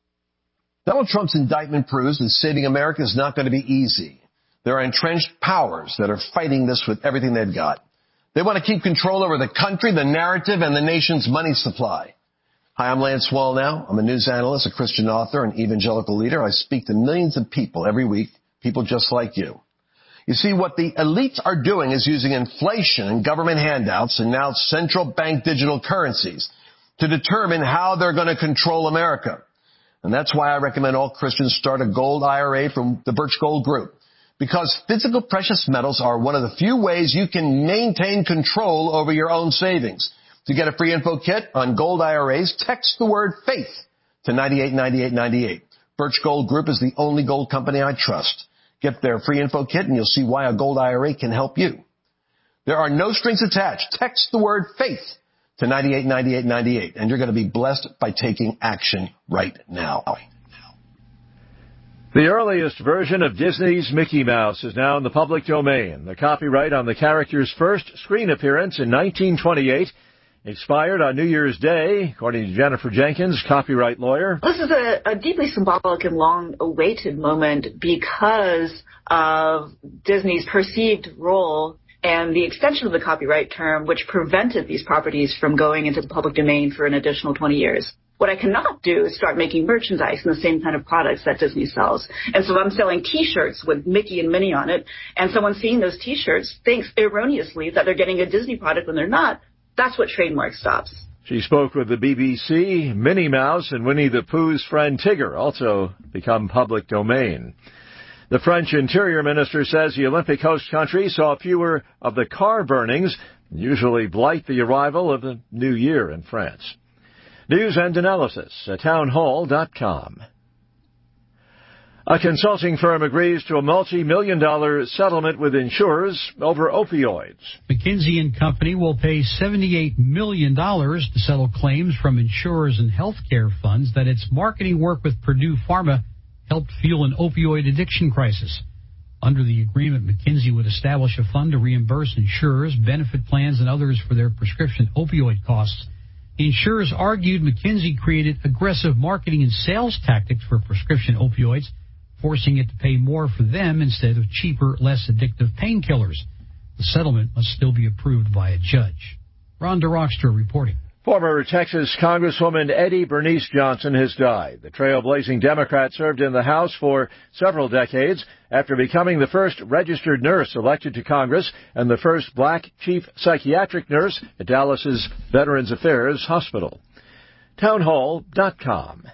Donald Trump's indictment proves that saving America is not going to be easy. There are entrenched powers that are fighting this with everything they've got. They want to keep control over the country, the narrative, and the nation's money supply. Hi, I'm Lance Wallnau. I'm a news analyst, a Christian author, and evangelical leader. I speak to millions of people every week, people just like you. You see, what the elites are doing is using inflation and government handouts and now central bank digital currencies to determine how they're going to control America. And that's why I recommend all Christians start a gold IRA from the Birch Gold Group. Because physical precious metals are one of the few ways you can maintain control over your own savings. To get a free info kit on gold IRAs, text the word faith to 989898. Birch Gold Group is the only gold company I trust. Get their free info kit and you'll see why a gold IRA can help you. There are no strings attached. Text the word faith to 989898, and you're going to be blessed by taking action right now. The earliest version of Disney's Mickey Mouse is now in the public domain. The copyright on the character's first screen appearance in 1928 expired on New Year's Day, according to Jennifer Jenkins, copyright lawyer. This is a deeply symbolic and long-awaited moment because of Disney's perceived role and the extension of the copyright term, which prevented these properties from going into the public domain for an additional 20 years. What I cannot do is start making merchandise and the same kind of products that Disney sells. And so I'm selling T-shirts with Mickey and Minnie on it, and someone seeing those T-shirts thinks erroneously that they're getting a Disney product when they're not. That's what trademark stops. She spoke with the BBC. Minnie Mouse and Winnie the Pooh's friend Tigger also become public domain. The French Interior Minister says the Olympic host country saw fewer of the car burnings that usually blight the arrival of the new year in France. News and analysis at townhall.com. A consulting firm agrees to a multi-million-dollar settlement with insurers over opioids. McKinsey & Company will pay $78 million to settle claims from insurers and healthcare funds that its marketing work with Purdue Pharma helped fuel an opioid addiction crisis. Under the agreement, McKinsey would establish a fund to reimburse insurers, benefit plans, and others for their prescription opioid costs. The insurers argued McKinsey created aggressive marketing and sales tactics for prescription opioids, forcing it to pay more for them instead of cheaper, less addictive painkillers. The settlement must still be approved by a judge. Rhonda Rockster reporting. Former Texas Congresswoman Eddie Bernice Johnson has died. The trailblazing Democrat served in the House for several decades after becoming the first registered nurse elected to Congress and the first black chief psychiatric nurse at Dallas's Veterans Affairs Hospital. Townhall.com.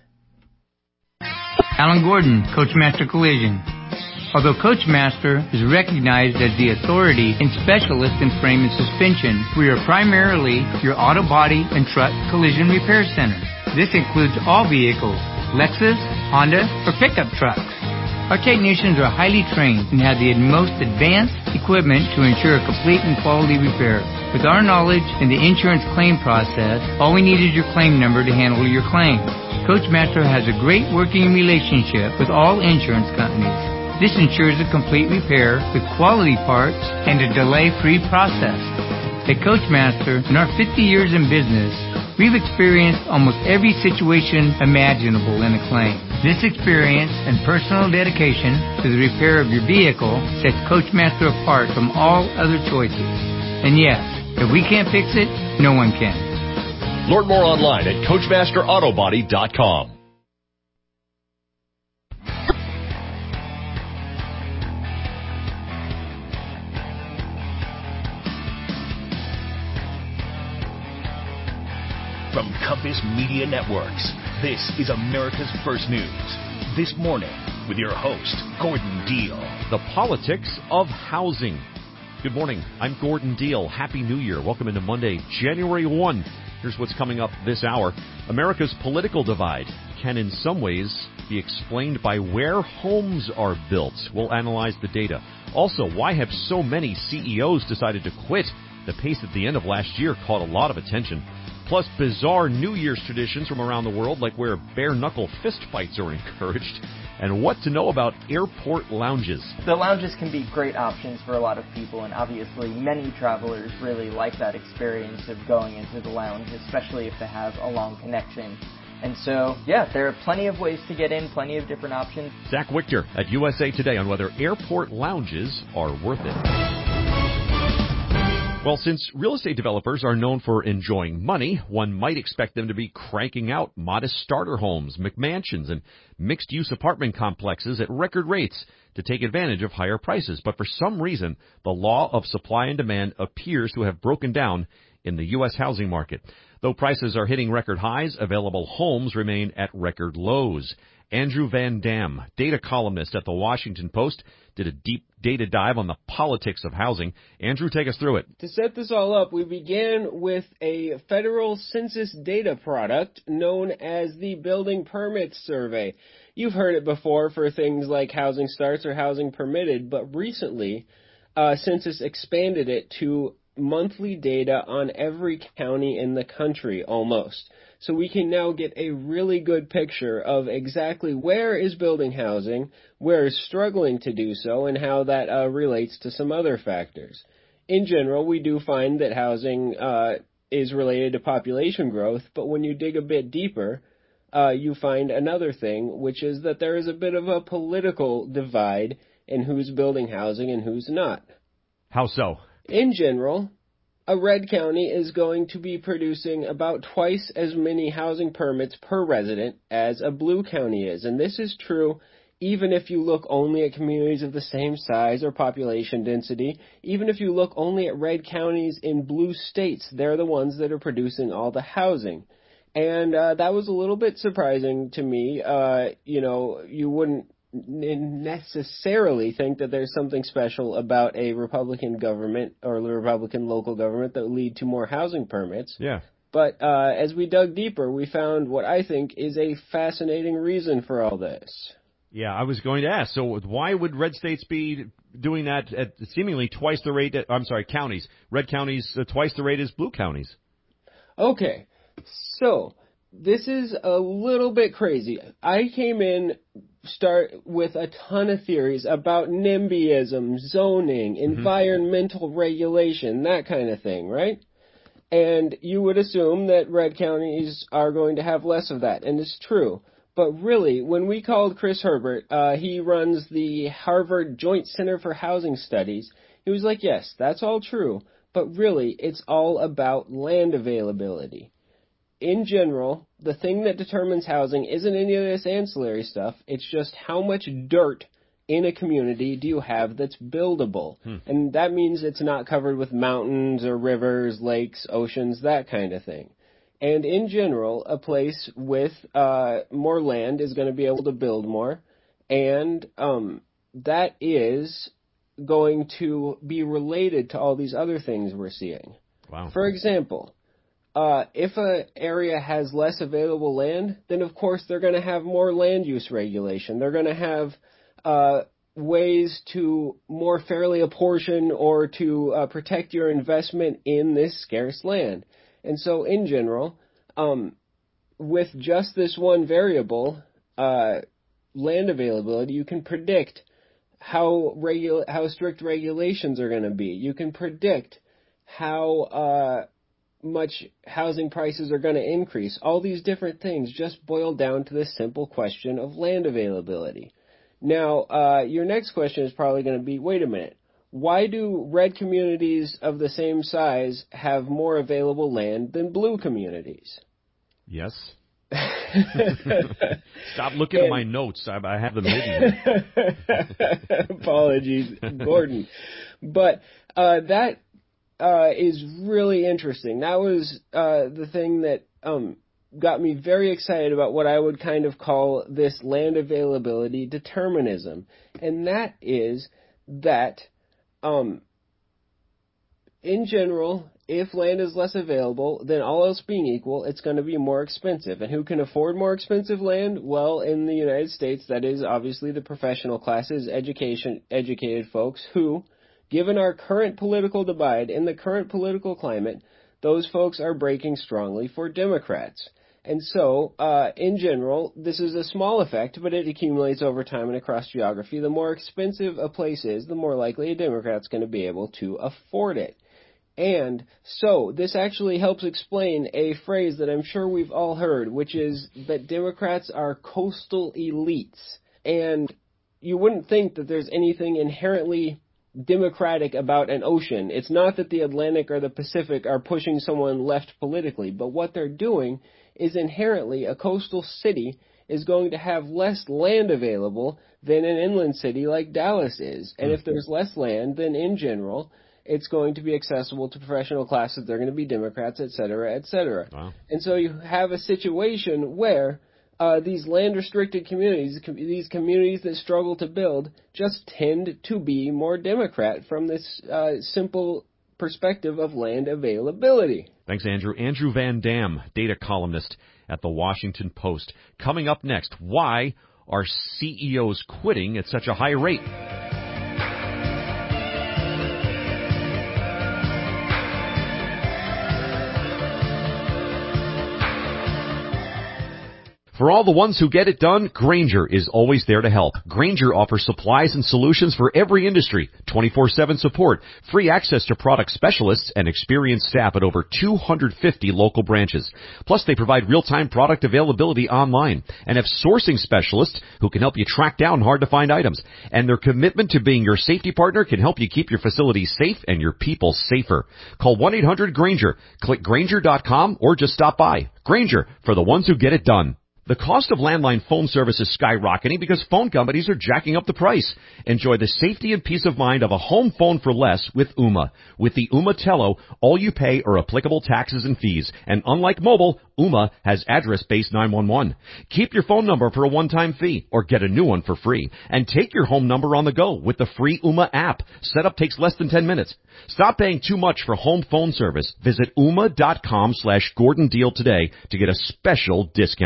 Alan Gordon, Coachmaster Collision. Although Coachmaster is recognized as the authority and specialist in frame and suspension, we are primarily your auto body and truck collision repair center. This includes all vehicles, Lexus, Honda, or pickup trucks. Our technicians are highly trained and have the most advanced equipment to ensure a complete and quality repair. With our knowledge in the insurance claim process, all we need is your claim number to handle your claim. Coachmaster has a great working relationship with all insurance companies. This ensures a complete repair with quality parts and a delay-free process. At Coachmaster, in our 50 years in business, we've experienced almost every situation imaginable in a claim. This experience and personal dedication to the repair of your vehicle sets Coachmaster apart from all other choices. And yes, if we can't fix it, no one can. Learn more online at CoachmasterAutobody.com. From Compass Media Networks, this is America's First News. This morning with your host, Gordon Deal. The politics of housing. Good morning. I'm Gordon Deal. Happy New Year. Welcome into Monday, January 1. Here's what's coming up this hour. America's political divide can in some ways be explained by where homes are built. We'll analyze the data. Also, why have so many CEOs decided to quit? The pace at the end of last year caught a lot of attention. Plus, bizarre New Year's traditions from around the world, like where bare-knuckle fistfights are encouraged. And what to know about airport lounges. The lounges can be great options for a lot of people, and obviously many travelers really like that experience of going into the lounge, especially if they have a long connection. And so, yeah, there are plenty of ways to get in, plenty of different options. Zach Wichter at USA Today on whether airport lounges are worth it. Well, since real estate developers are known for enjoying money, one might expect them to be cranking out modest starter homes, McMansions, and mixed-use apartment complexes at record rates to take advantage of higher prices. But for some reason, the law of supply and demand appears to have broken down in the U.S. housing market. Though prices are hitting record highs, available homes remain at record lows. Andrew Van Dam, data columnist at the Washington Post, did a deep data dive on the politics of housing. Andrew, take us through it. To set this all up, we began with a federal census data product known as the Building Permits Survey. You've heard it before for things like housing starts or housing permitted, but recently, Census expanded it to monthly data on every county in the country, almost. So we can now get a really good picture of exactly where is building housing, where is struggling to do so, and how that relates to some other factors. In general, we do find that housing is related to population growth, but when you dig a bit deeper, you find another thing, which is that there is a bit of a political divide in who's building housing and who's not. How so? In general, a red county is going to be producing about twice as many housing permits per resident as a blue county is. And this is true even if you look only at communities of the same size or population density. Even if you look only at red counties in blue states, they're the ones that are producing all the housing. And that was a little bit surprising to me. You wouldn't necessarily think that there's something special about a Republican government or a Republican local government that would lead to more housing permits. Yeah. But as we dug deeper, we found what I think is a fascinating reason for all this. Yeah, I was going to ask. So why would red states be doing that at seemingly twice the rate? Counties. Red counties twice the rate as blue counties. Okay, so this is a little bit crazy. I came in with a ton of theories about NIMBYism, zoning, environmental regulation, that kind of thing, right? And you would assume that red counties are going to have less of that, and it's true. But really, when we called Chris Herbert, he runs the Harvard Joint Center for Housing Studies, he was like, yes, that's all true, but really, it's all about land availability. In general, the thing that determines housing isn't any of this ancillary stuff, it's just how much dirt in a community do you have that's buildable. And that means it's not covered with mountains or rivers, lakes, oceans, that kind of thing. And in general, a place with more land is going to be able to build more, and that is going to be related to all these other things we're seeing. Wow. For example, if an area has less available land, then of course they're going to have more land use regulation. They're going to have ways to more fairly apportion or to protect your investment in this scarce land. And so, in general, with just this one variable, land availability, you can predict how strict regulations are going to be. You can predict how much housing prices are going to increase. All these different things just boil down to this simple question of land availability. Now, your next question is probably going to be, wait a minute. Why do red communities of the same size have more available land than blue communities? Yes. Stop looking at my notes. I have them hidden. Apologies, Gordon. But that is really interesting. That was the thing that got me very excited about what I would kind of call this land availability determinism. And that is that in general, if land is less available, then all else being equal, it's going to be more expensive. And who can afford more expensive land? Well, in the United States, that is obviously the professional classes, educated folks who, given our current political divide, in the current political climate, those folks are breaking strongly for Democrats. And so, in general, this is a small effect, but it accumulates over time and across geography. The more expensive a place is, the more likely a Democrat's going to be able to afford it. And so, this actually helps explain a phrase that I'm sure we've all heard, which is that Democrats are coastal elites. And you wouldn't think that there's anything inherently democratic about an ocean. It's not that the Atlantic or the Pacific are pushing someone left politically, but what they're doing is inherently a coastal city is going to have less land available than an inland city like Dallas is. And if there's less land, then in general, it's going to be accessible to professional classes. They're going to be Democrats, et cetera, et cetera. Wow. And so you have a situation where these land-restricted communities, these communities that struggle to build, just tend to be more Democrat from this simple perspective of land availability. Thanks, Andrew. Andrew Van Dam, data columnist at the Washington Post. Coming up next, why are CEOs quitting at such a high rate? For all the ones who get it done, Grainger is always there to help. Grainger offers supplies and solutions for every industry, 24/7 support, free access to product specialists, and experienced staff at over 250 local branches. Plus, they provide real-time product availability online and have sourcing specialists who can help you track down hard-to-find items. And their commitment to being your safety partner can help you keep your facilities safe and your people safer. Call 1-800-GRAINGER. Click Grainger.com or just stop by. Grainger, for the ones who get it done. The cost of landline phone service is skyrocketing because phone companies are jacking up the price. Enjoy the safety and peace of mind of a home phone for less with Ooma. With the Ooma Tello, all you pay are applicable taxes and fees. And unlike mobile, Ooma has address-based 911. Keep your phone number for a one-time fee or get a new one for free. And take your home number on the go with the free Ooma app. Setup takes less than 10 minutes. Stop paying too much for home phone service. Visit Ooma.com/Gordon Deal today to get a special discount.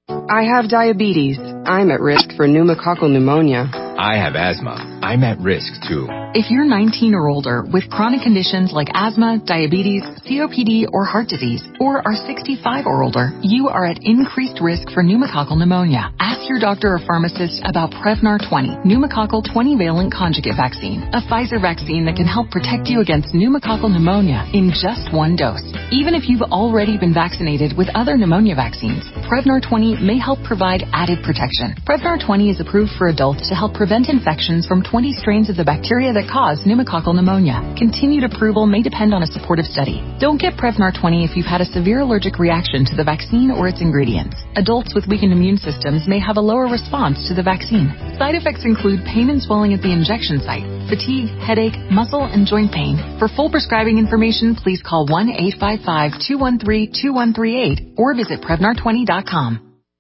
I have diabetes. I'm at risk for pneumococcal pneumonia. I have asthma. I'm at risk, too. If you're 19 or older with chronic conditions like asthma, diabetes, COPD, or heart disease, or are 65 or older, you are at increased risk for pneumococcal pneumonia. Ask your doctor or pharmacist about Prevnar 20, pneumococcal 20-valent conjugate vaccine, a Pfizer vaccine that can help protect you against pneumococcal pneumonia in just one dose. Even if you've already been vaccinated with other pneumonia vaccines, Prevnar 20 may help provide added protection. Prevnar 20 is approved for adults to help prevent infections from 20 strains of the bacteria that cause pneumococcal pneumonia. Continued approval may depend on a supportive study. Don't get Prevnar 20 if you've had a severe allergic reaction to the vaccine or its ingredients. Adults with weakened immune systems may have a lower response to the vaccine. Side effects include pain and swelling at the injection site, fatigue, headache, muscle, and joint pain. For full prescribing information, please call 1-855-213-2138 or visit Prevnar20.com.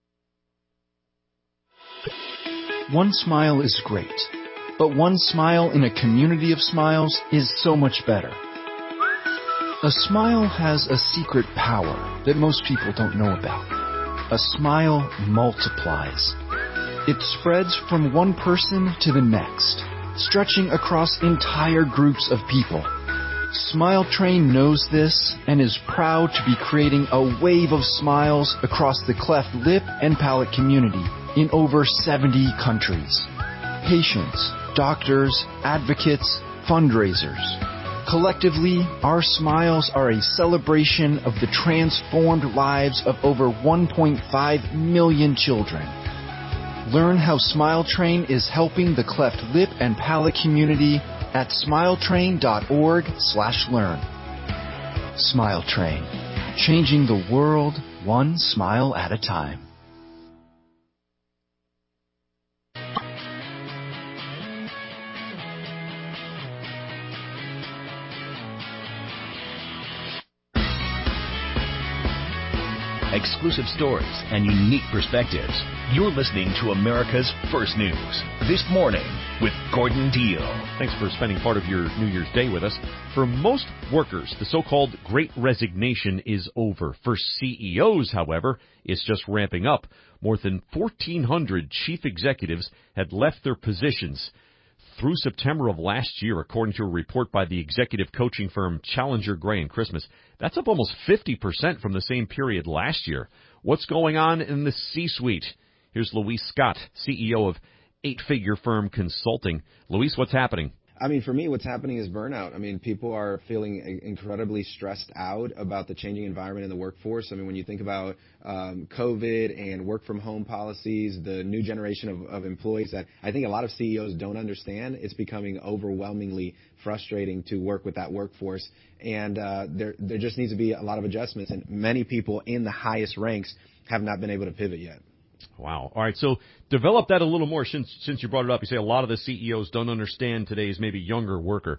One smile is great, but one smile in a community of smiles is so much better. A smile has a secret power that most people don't know about. A smile multiplies. It spreads from one person to the next, stretching across entire groups of people. Smile Train knows this and is proud to be creating a wave of smiles across the cleft lip and palate community in over 70 countries. Patients, doctors, advocates, fundraisers. Collectively, our smiles are a celebration of the transformed lives of over 1.5 million children. Learn how Smile Train is helping the cleft lip and palate community at smiletrain.org/learn. Smile Train, changing the world one smile at a time. Exclusive stories and unique perspectives. You're listening to America's First News. This morning with Gordon Deal. Thanks for spending part of your New Year's Day with us. For most workers, the so-called Great Resignation is over. For CEOs, however, it's just ramping up. More than 1,400 chief executives had left their positions through September of last year, according to a report by the executive coaching firm Challenger, Gray & Christmas. That's up almost 50% from the same period last year. What's going on in the C-suite? Here's Luis Scott, CEO of eight-figure firm Consulting. Luis, what's happening? I mean, for me, what's happening is burnout. I mean, people are feeling incredibly stressed out about the changing environment in the workforce. I mean, when you think about COVID and work-from-home policies, the new generation of employees that I think a lot of CEOs don't understand, it's becoming overwhelmingly frustrating to work with that workforce. And there just needs to be a lot of adjustments. And many people in the highest ranks have not been able to pivot yet. Wow. All right. So develop that a little more since you brought it up. You say a lot of the CEOs don't understand today's maybe younger worker.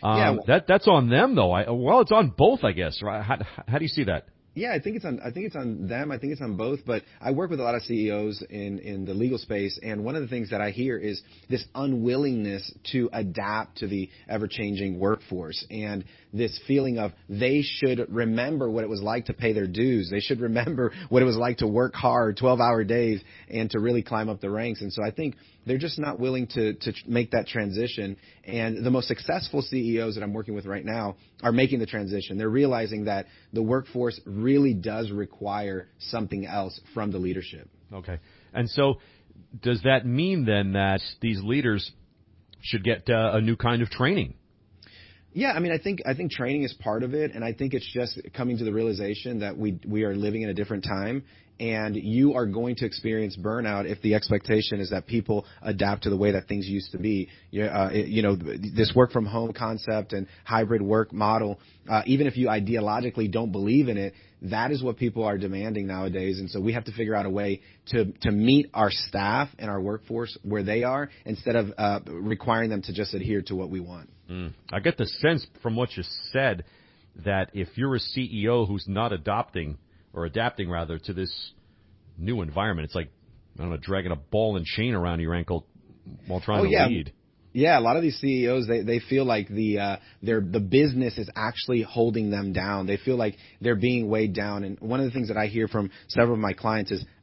That's on them, though. Well, it's on both, I guess. Right? How do you see that? Yeah, I think it's on them. I think it's on both. But I work with a lot of CEOs in the legal space, and one of the things that I hear is this unwillingness to adapt to the ever-changing workforce, and this feeling of they should remember what it was like to pay their dues. They should remember what it was like to work hard, 12-hour days, and to really climb up the ranks. And so I think they're just not willing to make that transition. And the most successful CEOs that I'm working with right now are making the transition. They're realizing that the workforce really does require something else from the leadership. Okay. And so does that mean then that these leaders should get a new kind of training? Yeah, I mean, I think training is part of it, and I think it's just coming to the realization that we are living in a different time, and you are going to experience burnout if the expectation is that people adapt to the way that things used to be. This work from home concept and hybrid work model, even if you ideologically don't believe in it, that is what people are demanding nowadays. And so we have to figure out a way to meet our staff and our workforce where they are instead of requiring them to just adhere to what we want. I get the sense from what you said that if you're a CEO who's not adapting to this new environment, it's like, I don't know, dragging a ball and chain around your ankle while trying to lead. Yeah, a lot of these CEOs, they feel like the business is actually holding them down. They feel like they're being weighed down. And one of the things that I hear from several of my clients is,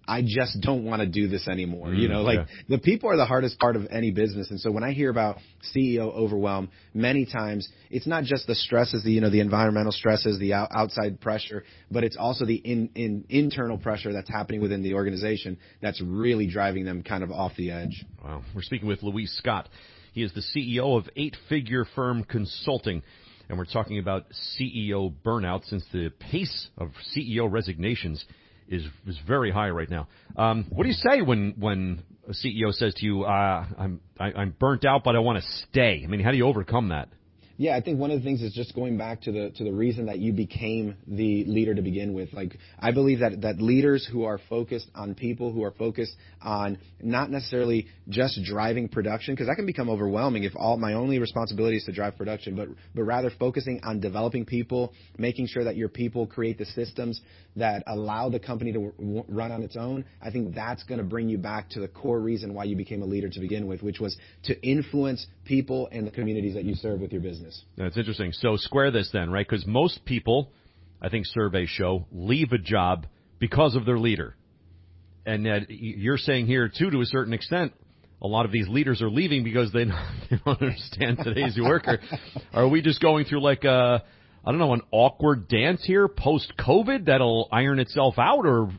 I just don't want to do this anymore. The people are the hardest part of any business. And so when I hear about CEO overwhelm, many times it's not just the stresses, the environmental stresses, the outside pressure, but it's also the internal pressure that's happening within the organization that's really driving them kind of off the edge. Wow. We're speaking with Luis Scott. He is the CEO of 8-Figure Firm Consulting. And we're talking about CEO burnout, since the pace of CEO resignations is very high right now. What do you say when a CEO says to you, I'm burnt out, but I want to stay? I mean, how do you overcome that? Yeah, I think one of the things is just going back to the reason that you became the leader to begin with. Like, I believe that leaders who are focused on people, who are focused on not necessarily just driving production, because that can become overwhelming if my only responsibility is to drive production, but rather focusing on developing people, making sure that your people create the systems that allow the company to run on its own. I think that's going to bring you back to the core reason why you became a leader to begin with, which was to influence people and the communities that you serve with your business. That's interesting. So square this then, right? Because most people, I think surveys show, leave a job because of their leader. And you're saying here, too, to a certain extent, a lot of these leaders are leaving because they don't understand today's worker. Are we just going through like an awkward dance here post-COVID that'll iron itself out? Or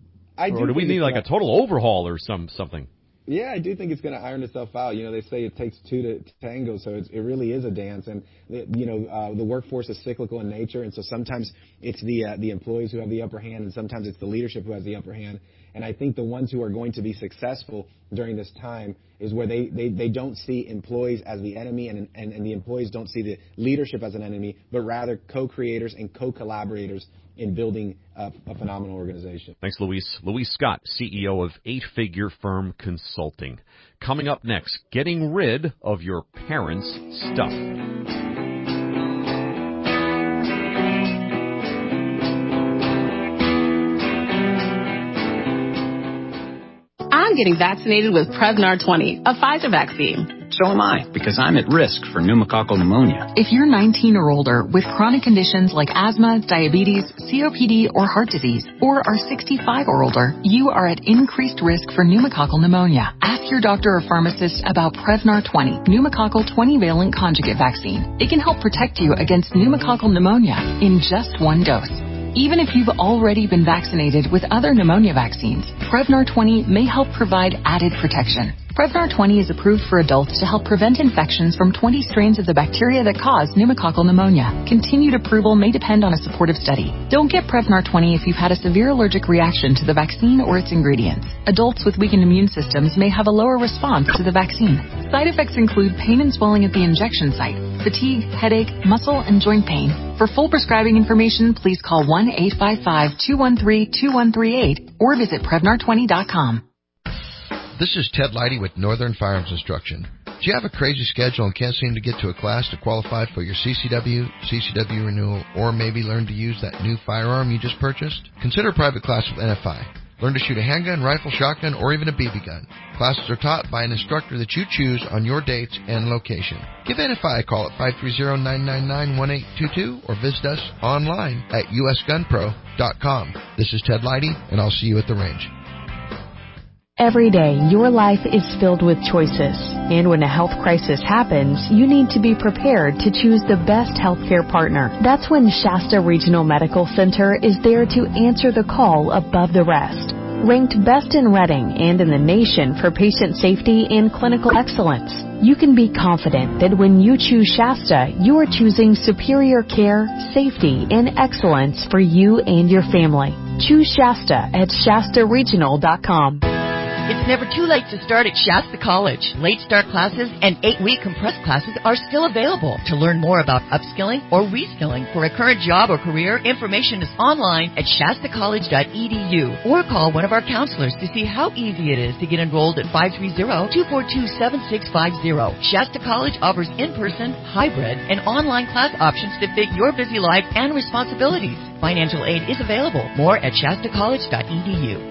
do we need like a total overhaul or something? Yeah, I do think it's going to iron itself out. They say it takes two to tango, so it really is a dance. And, the workforce is cyclical in nature, and so sometimes it's the employees who have the upper hand, and sometimes it's the leadership who has the upper hand. And I think the ones who are going to be successful during this time is where they don't see employees as the enemy, and the employees don't see the leadership as an enemy, but rather co-creators and co-collaborators in building a phenomenal organization. Thanks, Luis. Luis Scott, CEO of 8-Figure Firm Consulting. Coming up next, getting rid of your parents' stuff. I'm getting vaccinated with Prevnar 20, a Pfizer vaccine. So am I, because I'm at risk for pneumococcal pneumonia. If you're 19 or older with chronic conditions like asthma, diabetes, COPD, or heart disease, or are 65 or older, you are at increased risk for pneumococcal pneumonia. Ask your doctor or pharmacist about Prevnar 20, pneumococcal 20-valent conjugate vaccine. It can help protect you against pneumococcal pneumonia in just one dose. Even if you've already been vaccinated with other pneumonia vaccines, Prevnar 20 may help provide added protection. Prevnar 20 is approved for adults to help prevent infections from 20 strains of the bacteria that cause pneumococcal pneumonia. Continued approval may depend on a supportive study. Don't get Prevnar 20 if you've had a severe allergic reaction to the vaccine or its ingredients. Adults with weakened immune systems may have a lower response to the vaccine. Side effects include pain and swelling at the injection site, fatigue, headache, muscle, and joint pain. For full prescribing information, please call 1-855-213-2138 or visit Prevnar20.com. This is Ted Leidy with Northern Firearms Instruction. Do you have a crazy schedule and can't seem to get to a class to qualify for your CCW renewal, or maybe learn to use that new firearm you just purchased? Consider a private class with NFI. Learn to shoot a handgun, rifle, shotgun, or even a BB gun. Classes are taught by an instructor that you choose on your dates and location. Give NFI a call at 530-999-1822 or visit us online at usgunpro.com. This is Ted Leidy, and I'll see you at the range. Every day, your life is filled with choices. And when a health crisis happens, you need to be prepared to choose the best healthcare partner. That's when Shasta Regional Medical Center is there to answer the call above the rest. Ranked best in Reading and in the nation for patient safety and clinical excellence, you can be confident that when you choose Shasta, you are choosing superior care, safety, and excellence for you and your family. Choose Shasta at ShastaRegional.com. It's never too late to start at Shasta College. Late start classes and 8-week compressed classes are still available. To learn more about upskilling or reskilling for a current job or career, information is online at shastacollege.edu or call one of our counselors to see how easy it is to get enrolled at 530-242-7650. Shasta College offers in-person, hybrid, and online class options to fit your busy life and responsibilities. Financial aid is available. More at shastacollege.edu.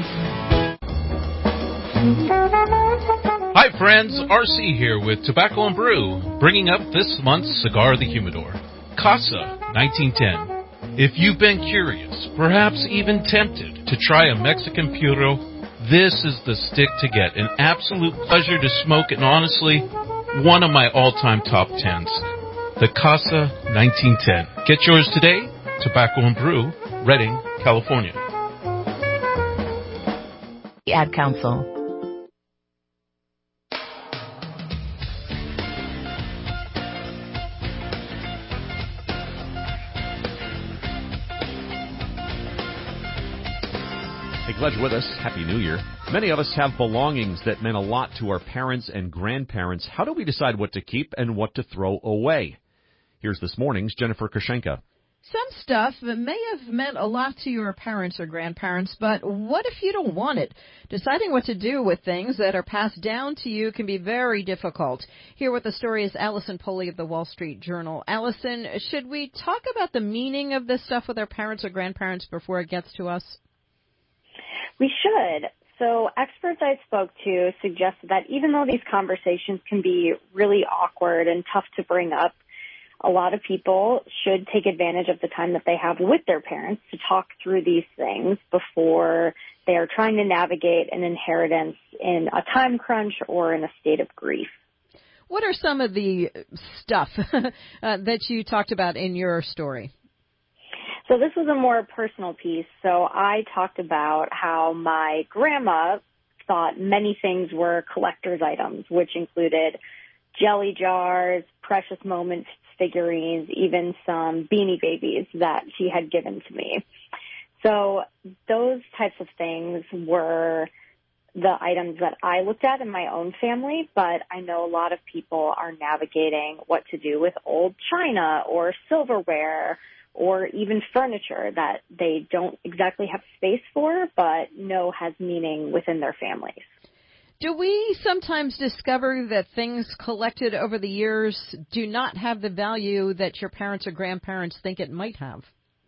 Hi friends, RC here with Tobacco and Brew, bringing up this month's Cigar of the Humidor, Casa 1910. If you've been curious, perhaps even tempted to try a Mexican puro, this is the stick to get. An absolute pleasure to smoke, and honestly, one of my all-time top 10s. The Casa 1910. Get yours today. Tobacco and Brew, Redding, California. The Ad Council. Glad you're with us. Happy New Year. Many of us have belongings that meant a lot to our parents and grandparents. How do we decide what to keep and what to throw away? Here's this morning's Jennifer Krishenka. Some stuff may have meant a lot to your parents or grandparents, but what if you don't want it? Deciding what to do with things that are passed down to you can be very difficult. Here with the story is Allison Poley of the Wall Street Journal. Allison, should we talk about the meaning of this stuff with our parents or grandparents before it gets to us? We should. So experts I spoke to suggested that even though these conversations can be really awkward and tough to bring up, a lot of people should take advantage of the time that they have with their parents to talk through these things before they are trying to navigate an inheritance in a time crunch or in a state of grief. What are some of the stuff that you talked about in your story? So this was a more personal piece. So I talked about how my grandma thought many things were collector's items, which included jelly jars, precious moments figurines, even some Beanie Babies that she had given to me. So those types of things were the items that I looked at in my own family, but I know a lot of people are navigating what to do with old china or silverware or even furniture that they don't exactly have space for, but know has meaning within their families. Do we sometimes discover that things collected over the years do not have the value that your parents or grandparents think it might have?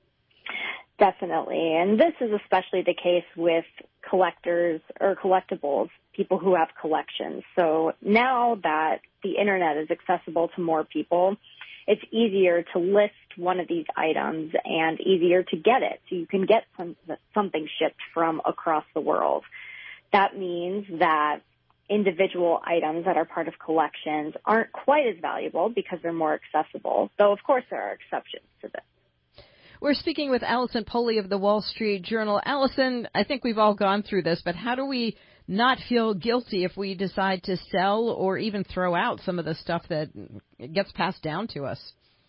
Definitely. And this is especially the case with collectors or collectibles, people who have collections. So now that the internet is accessible to more people, it's easier to list one of these items and easier to get it. So you can get something shipped from across the world. That means that individual items that are part of collections aren't quite as valuable because they're more accessible, though of course there are exceptions to this. We're speaking with Allison Poley of the Wall Street Journal. Allison, I think we've all gone through this, but how do we not feel guilty if we decide to sell or even throw out some of the stuff that gets passed down to us?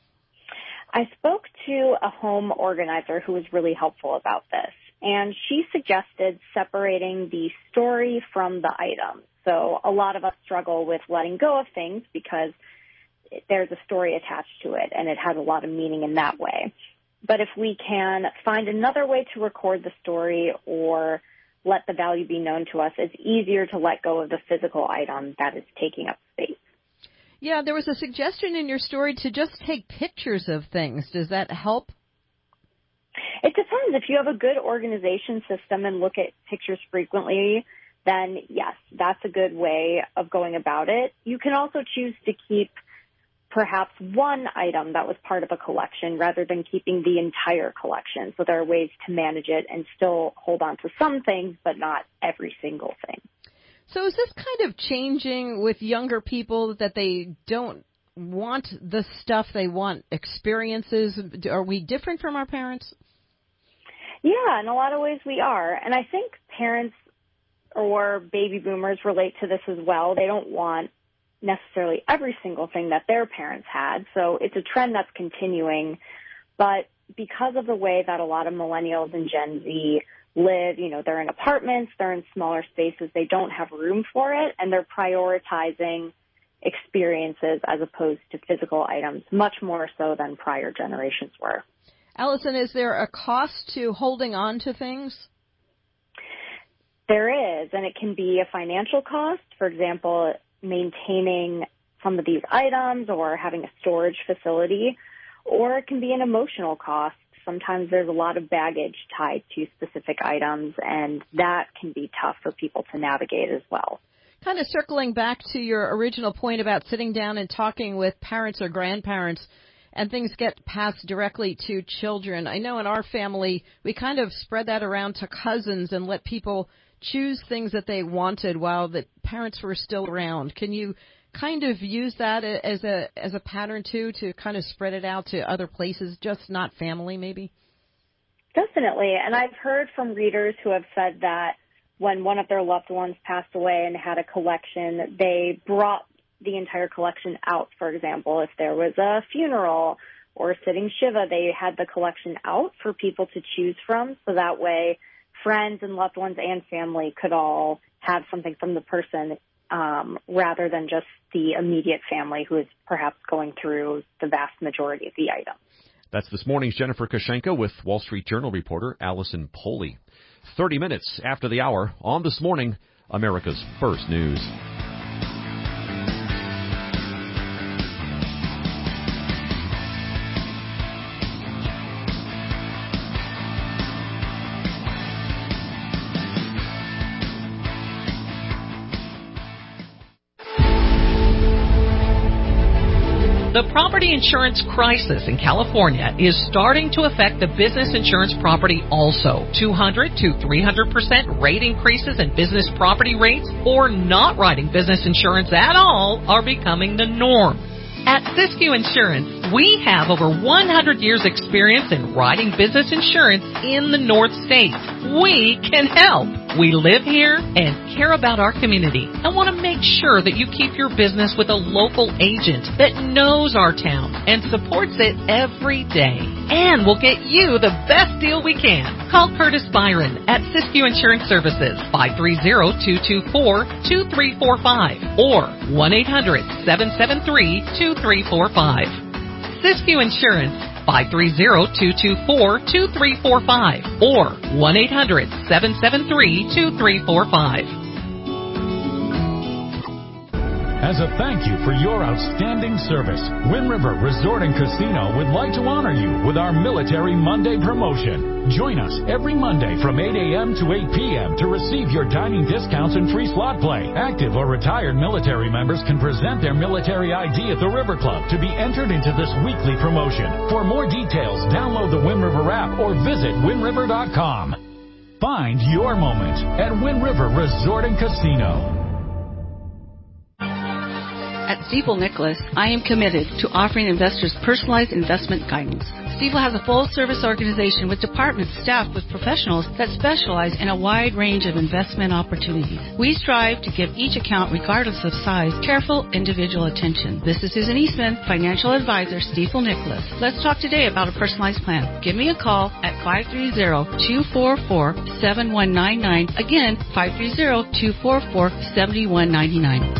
I spoke to a home organizer who was really helpful about this, and she suggested separating the story from the item. So a lot of us struggle with letting go of things because there's a story attached to it, and it has a lot of meaning in that way. But if we can find another way to record the story or let the value be known to us, it's easier to let go of the physical item that is taking up space. Yeah, there was a suggestion in your story to just take pictures of things. Does that help? It depends. If you have a good organization system and look at pictures frequently, then yes, that's a good way of going about it. You can also choose to keep perhaps one item that was part of a collection rather than keeping the entire collection. So there are ways to manage it and still hold on to some things, but not every single thing. So is this kind of changing with younger people that they don't want the stuff, they want experiences? Are we different from our parents? Yeah, in a lot of ways we are. And I think parents or baby boomers relate to this as well. They don't want necessarily every single thing that their parents had. So it's a trend that's continuing. But because of the way that a lot of millennials and Gen Z live, they're in apartments, they're in smaller spaces, they don't have room for it, and they're prioritizing experiences as opposed to physical items, much more so than prior generations were. Allison, is there a cost to holding on to things? There is, and it can be a financial cost. For example, maintaining some of these items or having a storage facility, or it can be an emotional cost. Sometimes there's a lot of baggage tied to specific items, and that can be tough for people to navigate as well. Kind of circling back to your original point about sitting down and talking with parents or grandparents, and things get passed directly to children. I know in our family, we kind of spread that around to cousins and let people choose things that they wanted while the parents were still around. Can you kind of use that as a pattern, too, to kind of spread it out to other places, just not family, maybe? Definitely. And I've heard from readers who have said that when one of their loved ones passed away and had a collection, they brought the entire collection out. For example, if there was a funeral or sitting Shiva, they had the collection out for people to choose from. So that way, friends and loved ones and family could all have something from the person rather than just the immediate family who is perhaps going through the vast majority of the items. That's this morning's Jennifer Kushenko with Wall Street Journal reporter Allison Poley. 30 minutes after the hour on This Morning, America's First News. The property insurance crisis in California is starting to affect the business insurance property also. 200 to 300% rate increases in business property rates or not writing business insurance at all are becoming the norm. At Siskiyou Insurance, we have over 100 years experience in writing business insurance in the North States. We can help. We live here and care about our community and want to make sure that you keep your business with a local agent that knows our town and supports it every day. And we'll get you the best deal we can. Call Curtis Byron at Siskiyou Insurance Services, 530-224-2345 or 1-800-773-2345. Siskiyou Insurance, 530-224-2345 or 1-800-773-2345. As a thank you for your outstanding service, Wind River Resort and Casino would like to honor you with our Military Monday promotion. Join us every Monday from 8 a.m. to 8 p.m. to receive your dining discounts and free slot play. Active or retired military members can present their military ID at the River Club to be entered into this weekly promotion. For more details, download the Wind River app or visit windriver.com. Find your moment at Wind River Resort and Casino. At Stifel Nicholas, I am committed to offering investors personalized investment guidance. Stifel has a full-service organization with departments staffed with professionals that specialize in a wide range of investment opportunities. We strive to give each account, regardless of size, careful individual attention. This is Susan Eastman, financial advisor, Stifel Nicholas. Let's talk today about a personalized plan. Give me a call at 530-244-7199. Again, 530-244-7199.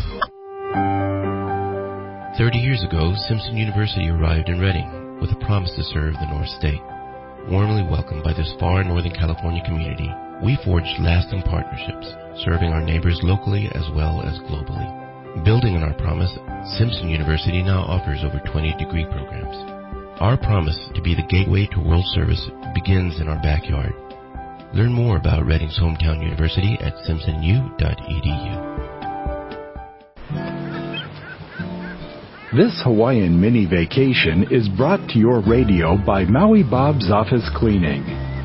30 years ago, Simpson University arrived in Redding with a promise to serve the North State. Warmly welcomed by this far Northern California community, we forged lasting partnerships, serving our neighbors locally as well as globally. Building on our promise, Simpson University now offers over 20 degree programs. Our promise to be the gateway to world service begins in our backyard. Learn more about Redding's hometown university at simpsonu.edu. This Hawaiian mini vacation is brought to your radio by Maui Bob's Office Cleaning.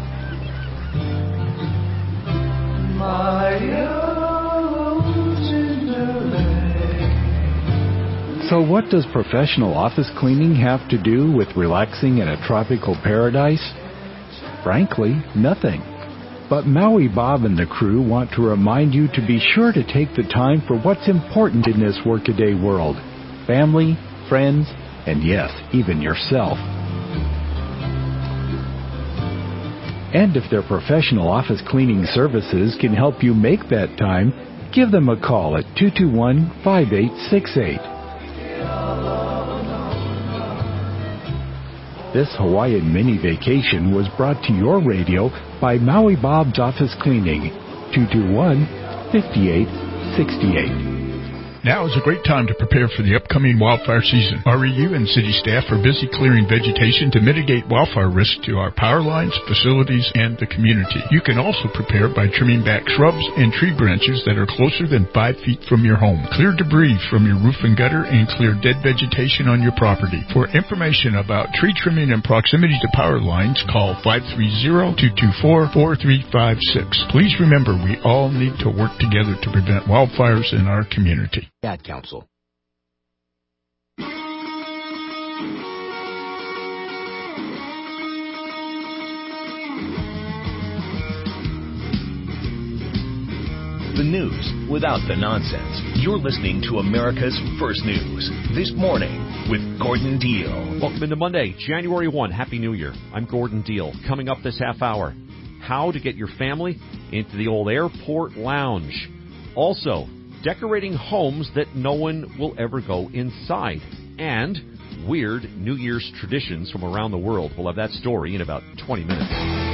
So what does professional office cleaning have to do with relaxing in a tropical paradise? Frankly, nothing. But Maui Bob and the crew want to remind you to be sure to take the time for what's important in this workaday world. Family, friends, and yes, even yourself. And if their professional office cleaning services can help you make that time, give them a call at 221-5868. This Hawaiian mini vacation was brought to your radio by Maui Bob's Office Cleaning, 221-5868. Now is a great time to prepare for the upcoming wildfire season. REU and city staff are busy clearing vegetation to mitigate wildfire risk to our power lines, facilities, and the community. You can also prepare by trimming back shrubs and tree branches that are closer than 5 feet from your home. Clear debris from your roof and gutter and clear dead vegetation on your property. For information about tree trimming and proximity to power lines, call 530-224-4356. Please remember, we all need to work together to prevent wildfires in our community. Ad Council. The news without the nonsense. You're listening to America's First News. This morning with Gordon Deal. Welcome into Monday, January 1. Happy New Year. I'm Gordon Deal. Coming up this half hour, how to get your family into the old airport lounge. Also, decorating homes that no one will ever go inside. And weird New Year's traditions from around the world. We'll have that story in about 20 minutes.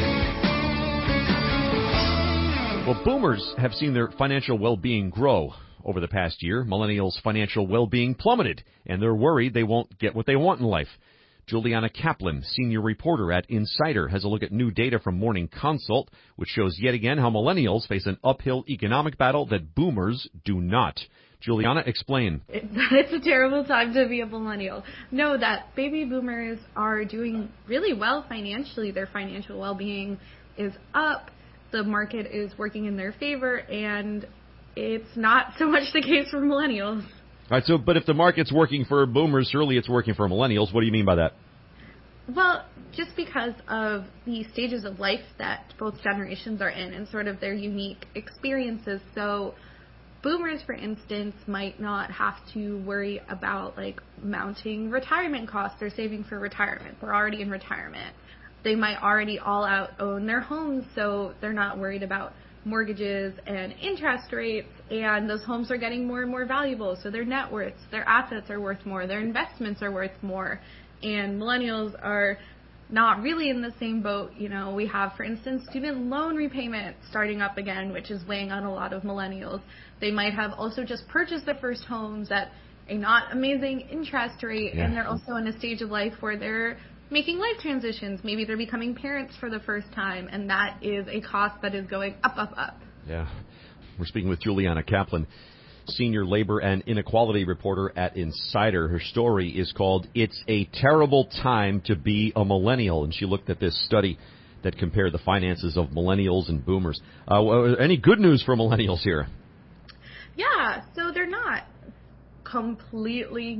Well, boomers have seen their financial well-being grow over the past year. Millennials' financial well-being plummeted, and they're worried they won't get what they want in life. Juliana Kaplan, senior reporter at Insider, has a look at new data from Morning Consult, which shows yet again how millennials face an uphill economic battle that boomers do not. Juliana, explain. It's a terrible time to be a millennial. Know that baby boomers are doing really well financially. Their financial well-being is up. The market is working in their favor, and it's not so much the case for millennials. All right, but if the market's working for boomers, surely it's working for millennials. What do you mean by that? Well, just because of the stages of life that both generations are in and sort of their unique experiences. So boomers, for instance, might not have to worry about, like, mounting retirement costs or saving for retirement. They're already in retirement. They might already all out own their homes, so they're not worried about mortgages and interest rates, and those homes are getting more and more valuable, so their net worths, their assets are worth more, their investments are worth more, and millennials are not really in the same boat. You know, we have, for instance, student loan repayment starting up again, which is weighing on a lot of millennials. They might have also just purchased their first homes at a not amazing interest rate, and they're also in a stage of life where they're making life transitions. Maybe they're becoming parents for the first time, and that is a cost that is going up, up, up. Yeah. We're speaking with Juliana Kaplan, senior labor and inequality reporter at Insider. Her story is called "It's a Terrible Time to Be a Millennial," and she looked at this study that compared the finances of millennials and boomers. Any good news for millennials here? Yeah, so they're not completely,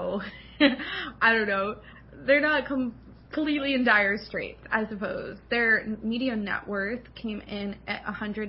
I don't know, they're not completely in dire straits, I suppose. Their median net worth came in at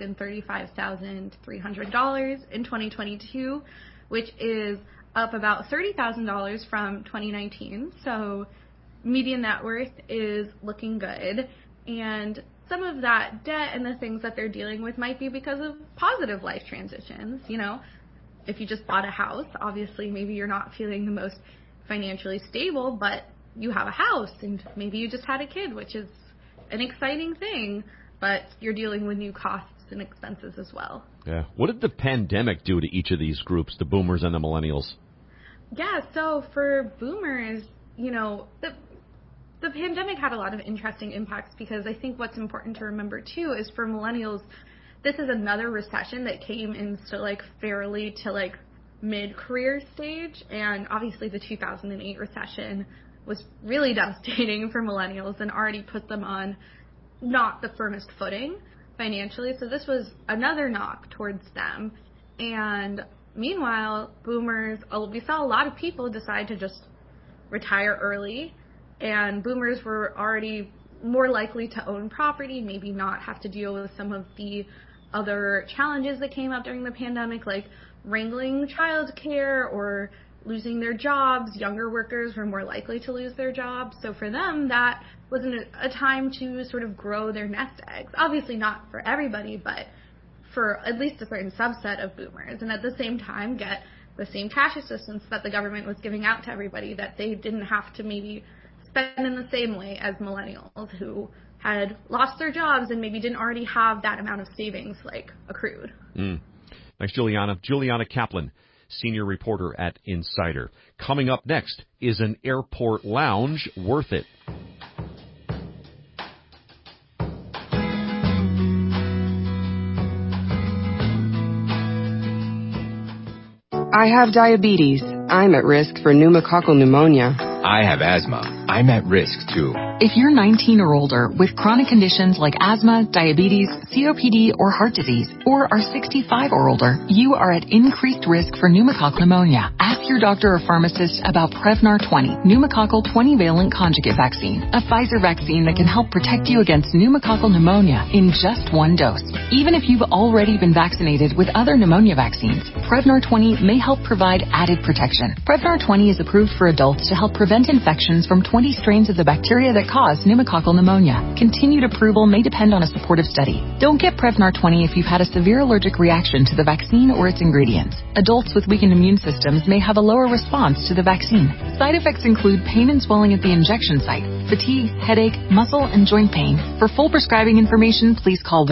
$135,300 in 2022, which is up about $30,000 from 2019. So median net worth is looking good. And some of that debt and the things that they're dealing with might be because of positive life transitions. If you just bought a house, obviously maybe you're not feeling the most financially stable, but you have a house, and maybe you just had a kid, which is an exciting thing, but you're dealing with new costs and expenses as well. Yeah. What did the pandemic do to each of these groups, the boomers and the millennials? Yeah, so for boomers, the pandemic had a lot of interesting impacts, because I think what's important to remember, too, is for millennials, this is another recession that came into, fairly to, mid-career stage, and obviously the 2008 recession was really devastating for millennials and already put them on not the firmest footing financially. So this was another knock towards them. And meanwhile, boomers, we saw a lot of people decide to just retire early, and boomers were already more likely to own property, maybe not have to deal with some of the other challenges that came up during the pandemic, like wrangling childcare or losing their jobs. Younger workers were more likely to lose their jobs. So for them, that wasn't a time to sort of grow their nest eggs. Obviously not for everybody, but for at least a certain subset of boomers. And at the same time, get the same cash assistance that the government was giving out to everybody, that they didn't have to maybe spend in the same way as millennials who had lost their jobs and maybe didn't already have that amount of savings accrued. Thanks, Juliana. Juliana Kaplan, senior reporter at Insider. Coming up next, is an airport lounge worth it? I have diabetes. I'm at risk for pneumococcal pneumonia. I have asthma. I'm at risk too. If you're 19 or older with chronic conditions like asthma, diabetes, COPD, or heart disease, or are 65 or older, you are at increased risk for pneumococcal pneumonia. Ask your doctor or pharmacist about Prevnar 20, pneumococcal 20-valent conjugate vaccine, a Pfizer vaccine that can help protect you against pneumococcal pneumonia in just one dose. Even if you've already been vaccinated with other pneumonia vaccines, Prevnar 20 may help provide added protection. Prevnar 20 is approved for adults to help prevent infections from 20 strains of the bacteria that cause pneumococcal pneumonia. Continued approval may depend on a supportive study. Don't get Prevnar 20 if you've had a severe allergic reaction to the vaccine or its ingredients. Adults with weakened immune systems may have a lower response to the vaccine. Side effects include pain and swelling at the injection site, fatigue, headache, muscle, and joint pain. For full prescribing information, please call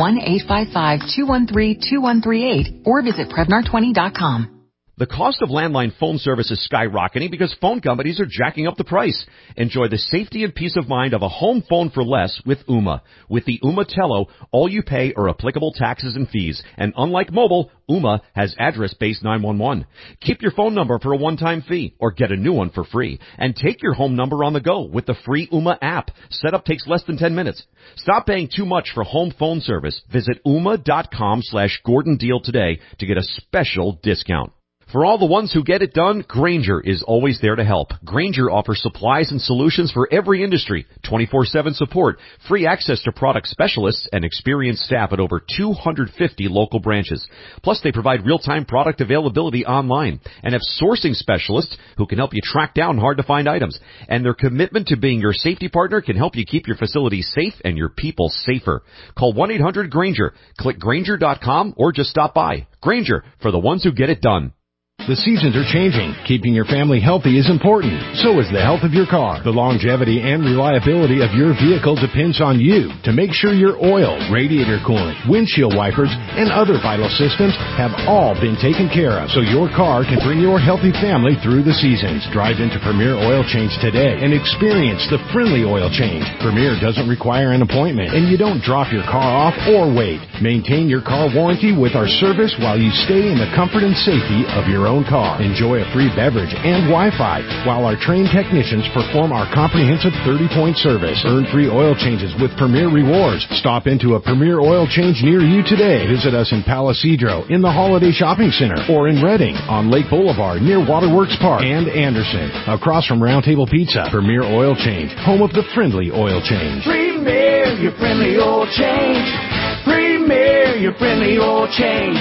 1-855-213-2138 or visit Prevnar20.com. The cost of landline phone service is skyrocketing because phone companies are jacking up the price. Enjoy the safety and peace of mind of a home phone for less with Ooma. With the Ooma Tello, all you pay are applicable taxes and fees. And unlike mobile, Ooma has address-based 911. Keep your phone number for a one-time fee or get a new one for free. And take your home number on the go with the free Ooma app. Setup takes less than 10 minutes. Stop paying too much for home phone service. Visit Ooma.com/Gordon Deal today to get a special discount. For all the ones who get it done, Grainger is always there to help. Grainger offers supplies and solutions for every industry, 24/7 support, free access to product specialists, and experienced staff at over 250 local branches. Plus, they provide real-time product availability online and have sourcing specialists who can help you track down hard-to-find items. And their commitment to being your safety partner can help you keep your facilities safe and your people safer. Call 1-800-GRAINGER. Click Grainger.com or just stop by. Grainger, for the ones who get it done. The seasons are changing. Keeping your family healthy is important. So is the health of your car. The longevity and reliability of your vehicle depends on you to make sure your oil, radiator coolant, windshield wipers, and other vital systems have all been taken care of so your car can bring your healthy family through the seasons. Drive into Premier Oil Change today and experience the friendly oil change. Premier doesn't require an appointment, and you don't drop your car off or wait. Maintain your car warranty with our service while you stay in the comfort and safety of your own car. Enjoy a free beverage and Wi-Fi while our trained technicians perform our comprehensive 30-point service. Earn free oil changes with Premier Rewards. Stop into a Premier Oil Change near you today. Visit us in Palisadro, in the Holiday Shopping Center, or in Redding, on Lake Boulevard near Waterworks Park, and Anderson, across from Round Table Pizza. Premier Oil Change, home of the friendly oil change. Premier, your friendly oil change. Premier, your friendly oil change.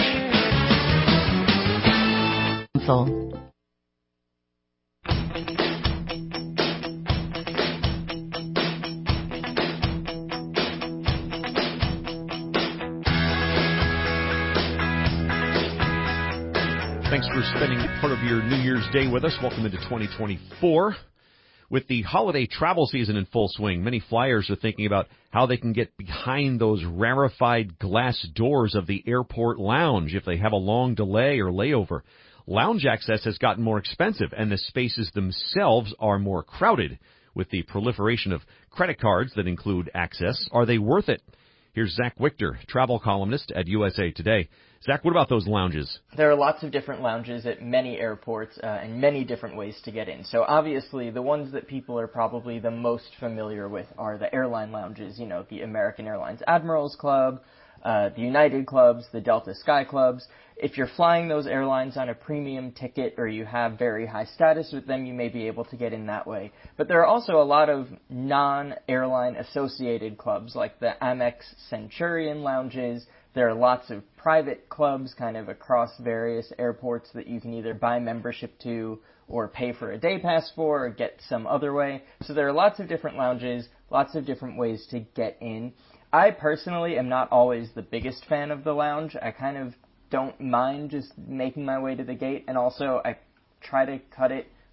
Thanks for spending part of your New Year's Day with us. Welcome into 2024. With the holiday travel season in full swing, many flyers are thinking about how they can get behind those rarefied glass doors of the airport lounge if they have a long delay or layover. Lounge access has gotten more expensive, and the spaces themselves are more crowded. With the proliferation of credit cards that include access, are they worth it? Here's Zach Wichter, travel columnist at USA Today. Zach, what about those lounges? There are lots of different lounges at many airports and many different ways to get in. So obviously the ones that people are probably the most familiar with are the airline lounges, you know, the American Airlines Admirals Club, the United Clubs, the Delta Sky Clubs. If you're flying those airlines on a premium ticket or you have very high status with them, you may be able to get in that way. But there are also a lot of non-airline associated clubs like the Amex Centurion lounges. There are lots of private clubs kind of across various airports that you can either buy membership to or pay for a day pass for or get some other way. So there are lots of different lounges, lots of different ways to get in. I personally am not always the biggest fan of the lounge. I kind of don't mind just making my way to the gate, and also I try to cut it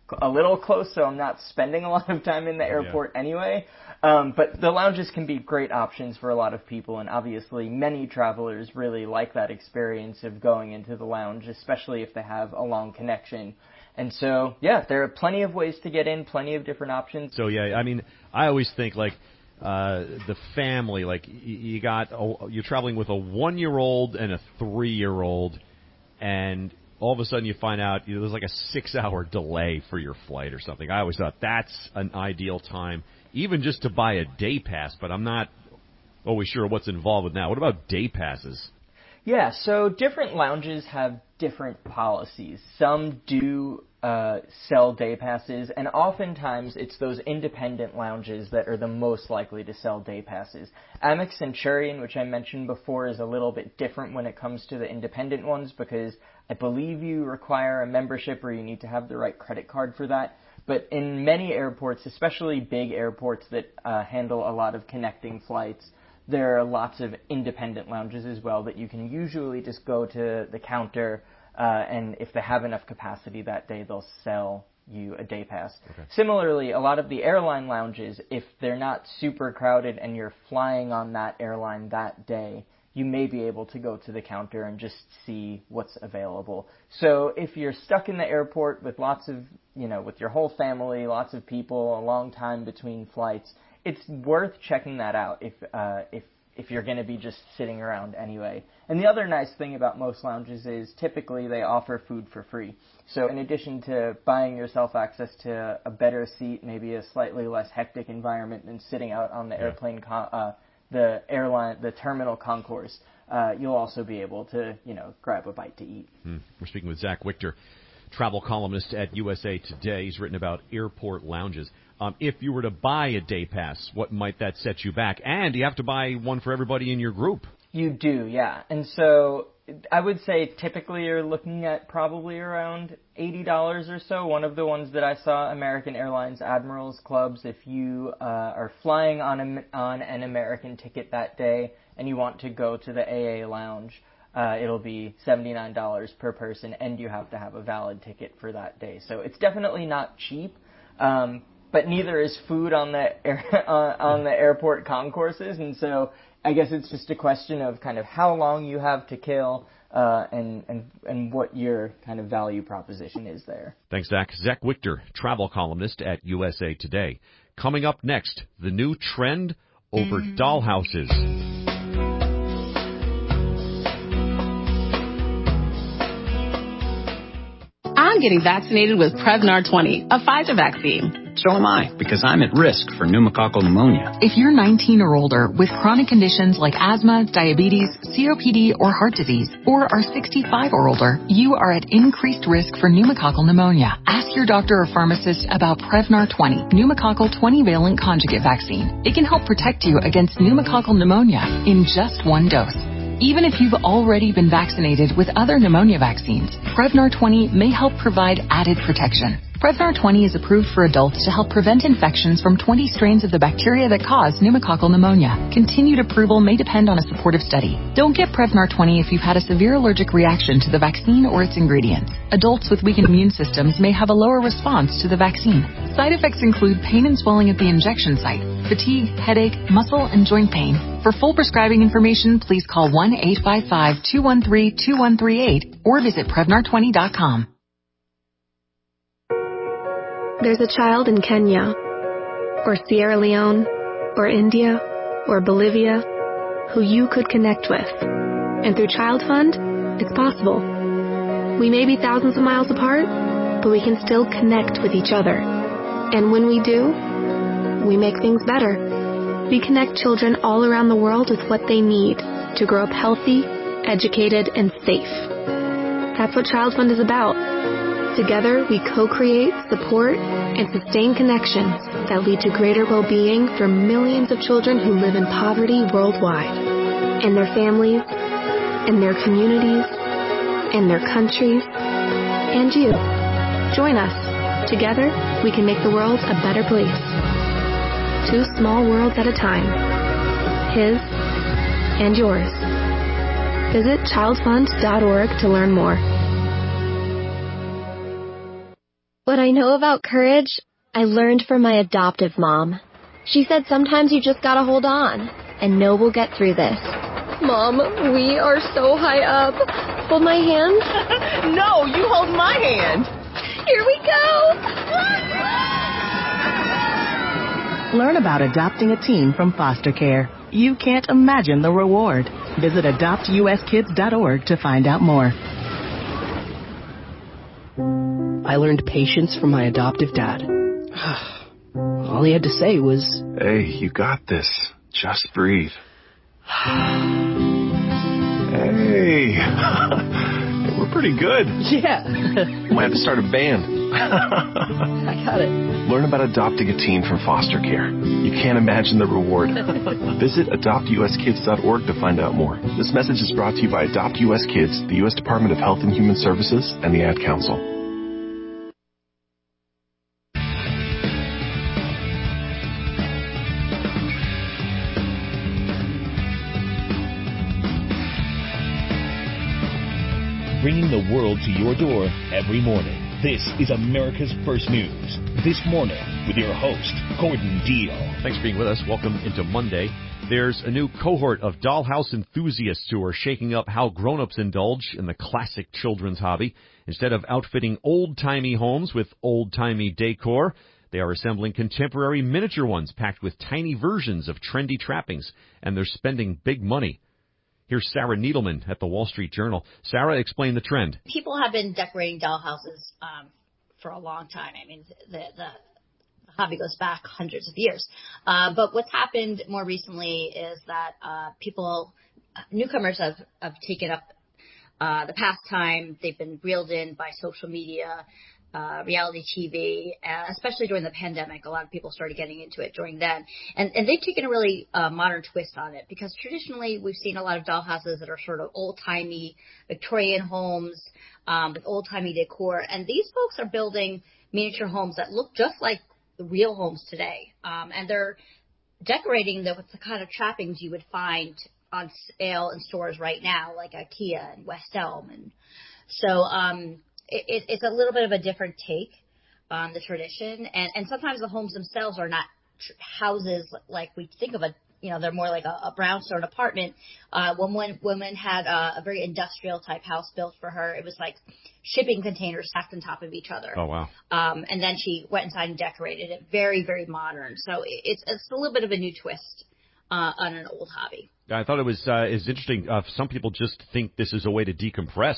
a little close, so I'm not spending a lot of time in the airport anyway. But the lounges can be great options for a lot of people, and obviously many travelers really like that experience of going into the lounge, especially if they have a long connection. And so, yeah, there are plenty of ways to get in, plenty of different options. So, yeah, I mean, I always think, like, the family, like, you're traveling with a 1-year-old and a 3-year-old, and all of a sudden you find out there's like a 6-hour delay for your flight or something. I always thought that's an ideal time, even just to buy a day pass, but I'm not always sure what's involved with that. What about day passes? Yeah, so different lounges have different policies. Some do sell day passes, and oftentimes it's those independent lounges that are the most likely to sell day passes. Amex Centurion, which I mentioned before, is a little bit different when it comes to the independent ones because I believe you require a membership or you need to have the right credit card for that. But in many airports, especially big airports that handle a lot of connecting flights, there are lots of independent lounges as well that you can usually just go to the counter, and if they have enough capacity that day, they'll sell you a day pass. Okay. Similarly, a lot of the airline lounges, if they're not super crowded and you're flying on that airline that day, you may be able to go to the counter and just see what's available. So if you're stuck in the airport with lots of, with your whole family, lots of people, a long time between flights, it's worth checking that out if you're going to be just sitting around anyway. And the other nice thing about most lounges is typically they offer food for free. So in addition to buying yourself access to a better seat, maybe a slightly less hectic environment than sitting out on the airplane, the terminal concourse, you'll also be able to, grab a bite to eat. We're speaking with Zach Wichter, travel columnist at USA Today. He's written about airport lounges. If you were to buy a day pass, what might that set you back? And you have to buy one for everybody in your group. You do, yeah. And so I would say typically you're looking at probably around $80 or so. One of the ones that I saw, American Airlines Admirals Clubs, if you are flying on an American ticket that day and you want to go to the AA lounge, it'll be $79 per person, and you have to have a valid ticket for that day. So it's definitely not cheap. But neither is food on the airport concourses, and so I guess it's just a question of kind of how long you have to kill and what your kind of value proposition is there. Thanks, Zach. Zach Wichter, travel columnist at USA Today. Coming up next, the new trend over dollhouses. I'm getting vaccinated with Prevnar 20, a Pfizer vaccine. So am I, because I'm at risk for pneumococcal pneumonia. If you're 19 or older with chronic conditions like asthma, diabetes, COPD, or heart disease, or are 65 or older, you are at increased risk for pneumococcal pneumonia. Ask your doctor or pharmacist about Prevnar 20, pneumococcal 20-valent conjugate vaccine. It can help protect you against pneumococcal pneumonia in just one dose. Even if you've already been vaccinated with other pneumonia vaccines, Prevnar 20 may help provide added protection. Prevnar 20 is approved for adults to help prevent infections from 20 strains of the bacteria that cause pneumococcal pneumonia. Continued approval may depend on a supportive study. Don't get Prevnar 20 if you've had a severe allergic reaction to the vaccine or its ingredients. Adults with weakened immune systems may have a lower response to the vaccine. Side effects include pain and swelling at the injection site, fatigue, headache, muscle, and joint pain. For full prescribing information, please call 1-855-213-2138 or visit Prevnar20.com. There's a child in Kenya, or Sierra Leone, or India, or Bolivia, who you could connect with. And through Child Fund, it's possible. We may be thousands of miles apart, but we can still connect with each other. And when we do, we make things better. We connect children all around the world with what they need to grow up healthy, educated, and safe. That's what Child Fund is about. Together, we co-create, support, and sustain connections that lead to greater well-being for millions of children who live in poverty worldwide, and their families, and their communities, and their countries, and you. Join us. Together, we can make the world a better place. 2 small worlds at a time. His and yours. Visit childfund.org to learn more. What I know about courage, I learned from my adoptive mom. She said sometimes you just gotta hold on and know we'll get through this. Mom, we are so high up. Hold my hand. No, you hold my hand. Here we go. Learn about adopting a teen from foster care. You can't imagine the reward. Visit adoptuskids.org to find out more. I learned patience from my adoptive dad. All he had to say was, "Hey, you got this. Just breathe." Hey, we're pretty good. Yeah. Might have to start a band. I got it. Learn about adopting a teen from foster care. You can't imagine the reward. Visit adoptuskids.org to find out more. This message is brought to you by Adopt U.S. Kids, the U.S. Department of Health and Human Services, and the Ad Council. Bringing the world to your door every morning. This is America's First News. This morning with your host, Gordon Deal. Thanks for being with us. Welcome into Monday. There's a new cohort of dollhouse enthusiasts who are shaking up how grown-ups indulge in the classic children's hobby. Instead of outfitting old-timey homes with old-timey decor, they are assembling contemporary miniature ones packed with tiny versions of trendy trappings, and they're spending big money. Here's Sarah Needleman at the Wall Street Journal. Sarah, explain the trend. People have been decorating dollhouses for a long time. I mean, the hobby goes back hundreds of years. But what's happened more recently is that newcomers have taken up the pastime. They've been reeled in by social media, reality TV, especially during the pandemic. A lot of people started getting into it during then. And they've taken a really modern twist on it, because traditionally we've seen a lot of dollhouses that are sort of old-timey Victorian homes with old-timey decor. And these folks are building miniature homes that look just like the real homes today. And they're decorating them with the kind of trappings you would find on sale in stores right now, like IKEA and West Elm. And so it's a little bit of a different take on the tradition. And sometimes the homes themselves are not houses like we think of they're more like a brownstone apartment. One woman had a very industrial type house built for her. It was like shipping containers stacked on top of each other. Oh, wow. And then she went inside and decorated it. Very, very modern. So it's a little bit of a new twist on an old hobby. I thought it was interesting. Some people just think this is a way to decompress.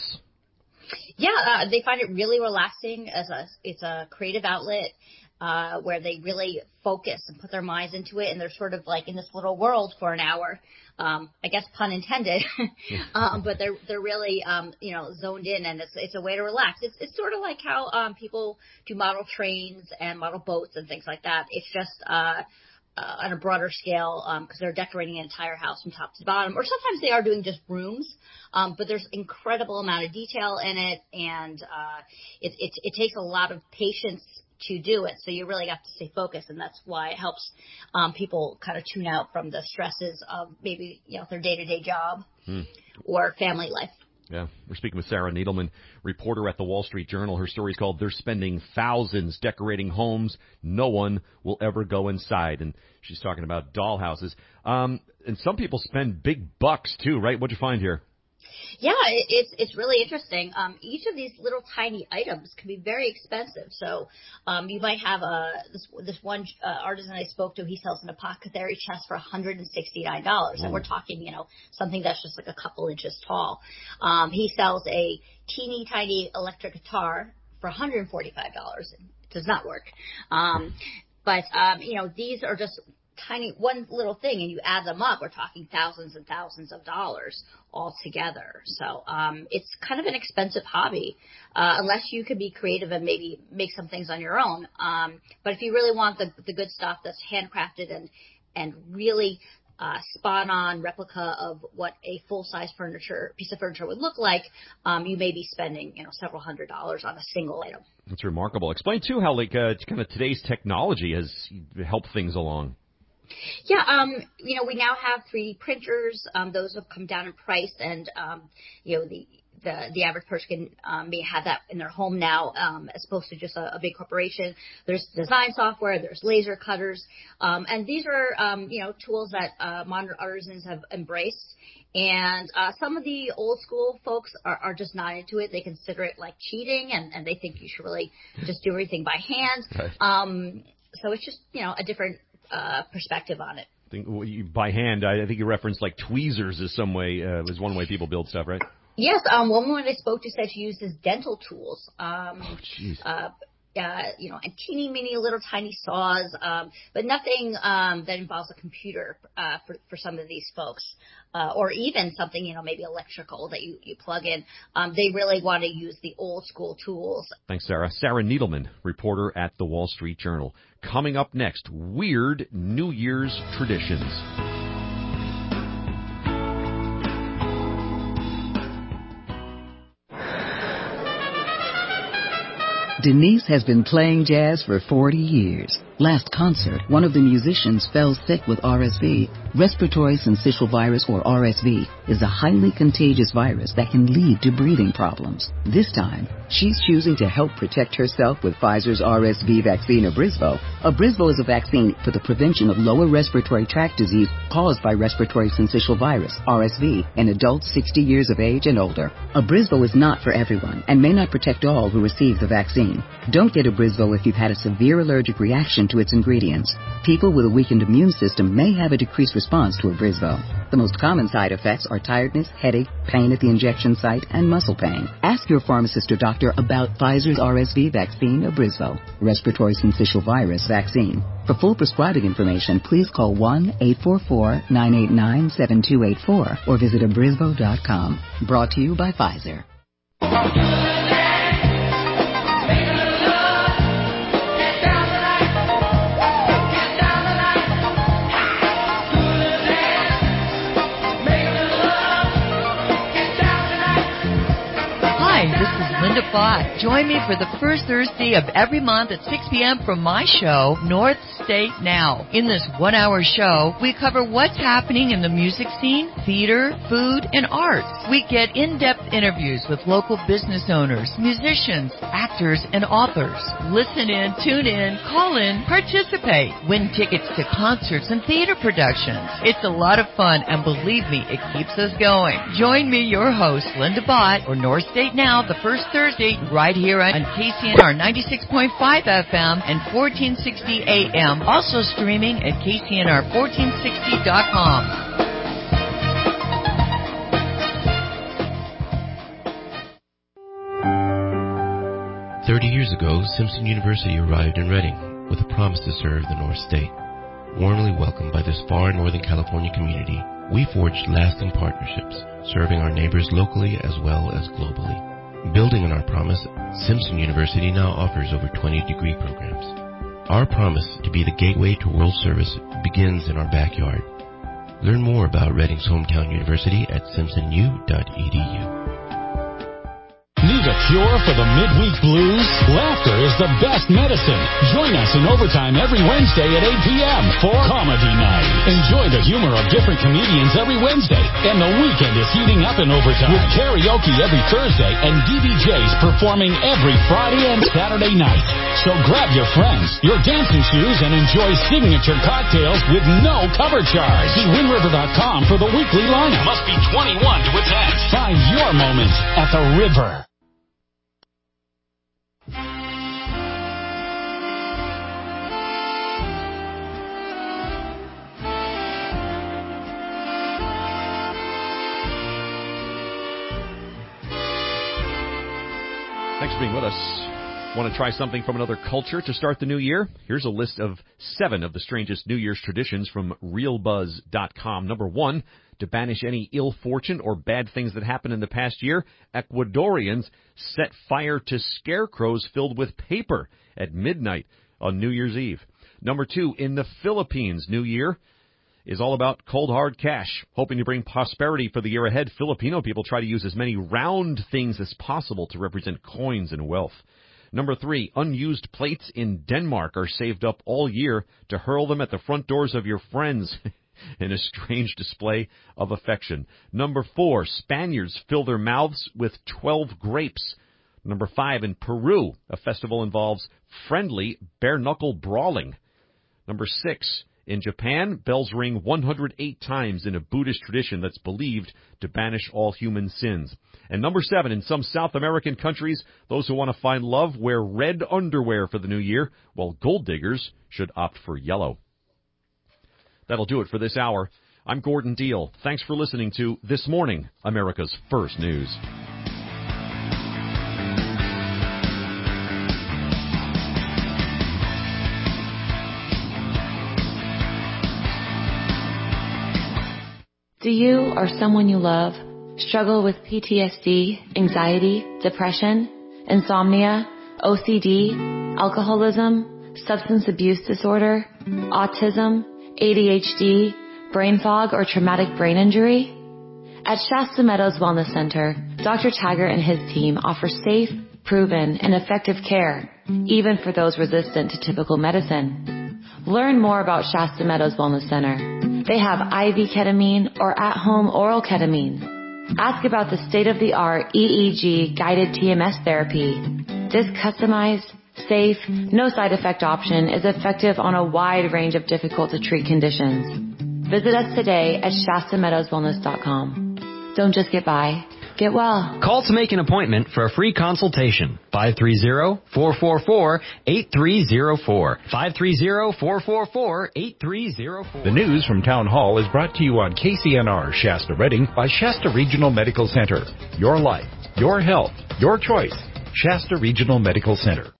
Yeah, they find it really relaxing. It's a creative outlet where they really focus and put their minds into it, and they're sort of like in this little world for an hour. I guess pun intended, but they're really zoned in, and it's a way to relax. It's sort of like how people do model trains and model boats and things like that. It's just on a broader scale, because they're decorating an entire house from top to bottom, or sometimes they are doing just rooms, but there's incredible amount of detail in it, and it takes a lot of patience to do it, so you really have to stay focused, and that's why it helps people kind of tune out from the stresses of maybe their day-to-day job or family life. Yeah, we're speaking with Sarah Needleman, reporter at the Wall Street Journal. Her story is called "They're Spending Thousands Decorating Homes No One Will Ever Go Inside." And she's talking about dollhouses. And some people spend big bucks, too, right? What'd you find here? Yeah, it's really interesting. Each of these little tiny items can be very expensive. So you might have this one artisan I spoke to. He sells an apothecary chest for $169, and we're talking something that's just like a couple inches tall. He sells a teeny tiny electric guitar for $145. It does not work. But these are just tiny, one little thing, and you add them up, we're talking thousands and thousands of dollars altogether. So it's kind of an expensive hobby, unless you could be creative and maybe make some things on your own. But if you really want the good stuff that's handcrafted and really spot-on replica of what a full-size piece of furniture would look like, you may be spending several $100s on a single item. That's remarkable. Explain, too, how kind of today's technology has helped things along. Yeah, we now have 3D printers. Those have come down in price, and the the average person can may have that in their home now, as opposed to just a big corporation. There's design software, there's laser cutters, and these are tools that modern artisans have embraced. And some of the old school folks are just not into it. They consider it like cheating, and they think you should really just do everything by hand. Right. So it's just a different perspective on it. By hand, I think you referenced like tweezers as one way people build stuff, right? Yes, one woman I spoke to said she uses dental tools. And teeny mini little tiny saws, but nothing that involves a computer for some of these folks, or even something maybe electrical that you plug in. They really want to use the old school tools. Thanks, Sarah. Sarah Needleman, reporter at the Wall Street Journal. Coming up next, weird New Year's traditions. Denise has been playing jazz for 40 years. Last concert, one of the musicians fell sick with RSV. Respiratory syncytial virus, or RSV, is a highly contagious virus that can lead to breathing problems. This time, she's choosing to help protect herself with Pfizer's RSV vaccine, Abrysvo. Abrysvo is a vaccine for the prevention of lower respiratory tract disease caused by respiratory syncytial virus, RSV, in adults 60 years of age and older. Abrysvo is not for everyone and may not protect all who receive the vaccine. Don't get Abrysvo if you've had a severe allergic reaction to its ingredients. People with a weakened immune system may have a decreased response to Abrysvo. The most common side effects are tiredness, headache, pain at the injection site, and muscle pain. Ask your pharmacist or doctor about Pfizer's RSV vaccine, Abrysvo, respiratory syncytial virus vaccine. For full prescribing information, please call 1-844-989-7284 or visit abrysvo.com. Brought to you by Pfizer. Linda Bott. Join me for the first Thursday of every month at 6 p.m. from my show, North State Now. In this one-hour show, we cover what's happening in the music scene, theater, food, and arts. We get in-depth interviews with local business owners, musicians, actors, and authors. Listen in, tune in, call in, participate. Win tickets to concerts and theater productions. It's a lot of fun, and believe me, it keeps us going. Join me, your host, Linda Bott, for North State Now, the first Thursday, right here on KCNR 96.5 FM and 1460 AM. Also streaming at KCNR1460.com. Years ago, Simpson University arrived in Reading with a promise to serve the North State. Warmly welcomed by this far Northern California community, we forged lasting partnerships, serving our neighbors locally as well as globally. Building on our promise, Simpson University now offers over 20 degree programs. Our promise to be the gateway to world service begins in our backyard. Learn more about Reading's hometown university at simpsonu.edu. Need a cure for the midweek blues? Laughter is the best medicine. Join us in Overtime every Wednesday at 8 p.m. for Comedy Night. Enjoy the humor of different comedians every Wednesday, and the weekend is heating up in Overtime with karaoke every Thursday and DBJs performing every Friday and Saturday night. So grab your friends, your dancing shoes, and enjoy signature cocktails with no cover charge. See WindRiver.com for the weekly lineup. Must be 21 to attend. Find your moment at the River. Thanks for being with us. Want to try something from another culture to start the new year? Here's a list of 7 of the strangest New Year's traditions from RealBuzz.com. Number 1, to banish any ill fortune or bad things that happened in the past year, Ecuadorians set fire to scarecrows filled with paper at midnight on New Year's Eve. Number 2, in the Philippines, New Year is all about cold, hard cash. Hoping to bring prosperity for the year ahead, Filipino people try to use as many round things as possible to represent coins and wealth. Number 3, unused plates in Denmark are saved up all year to hurl them at the front doors of your friends. in a strange display of affection. Number 4, Spaniards fill their mouths with 12 grapes. Number 5, in Peru, a festival involves friendly bare-knuckle brawling. Number 6, in Japan, bells ring 108 times in a Buddhist tradition that's believed to banish all human sins. And number 7, in some South American countries, those who want to find love wear red underwear for the new year, while gold diggers should opt for yellow. That'll do it for this hour. I'm Gordon Deal. Thanks for listening to This Morning, America's First News. Do you or someone you love struggle with PTSD, anxiety, depression, insomnia, OCD, alcoholism, substance abuse disorder, autism, ADHD, brain fog, or traumatic brain injury? At Shasta Meadows Wellness Center, Dr. Taggart and his team offer safe, proven, and effective care, even for those resistant to typical medicine. Learn more about Shasta Meadows Wellness Center. They have IV ketamine or at-home oral ketamine. Ask about the state-of-the-art EEG guided TMS therapy. This customized, safe, no side effect option is effective on a wide range of difficult-to-treat conditions. Visit us today at ShastaMeadowsWellness.com. Don't just get by. Get well. Call to make an appointment for a free consultation. 530-444-8304. 530-444-8304. The news from Town Hall is brought to you on KCNR Shasta Redding by Shasta Regional Medical Center. Your life, your health, your choice. Shasta Regional Medical Center.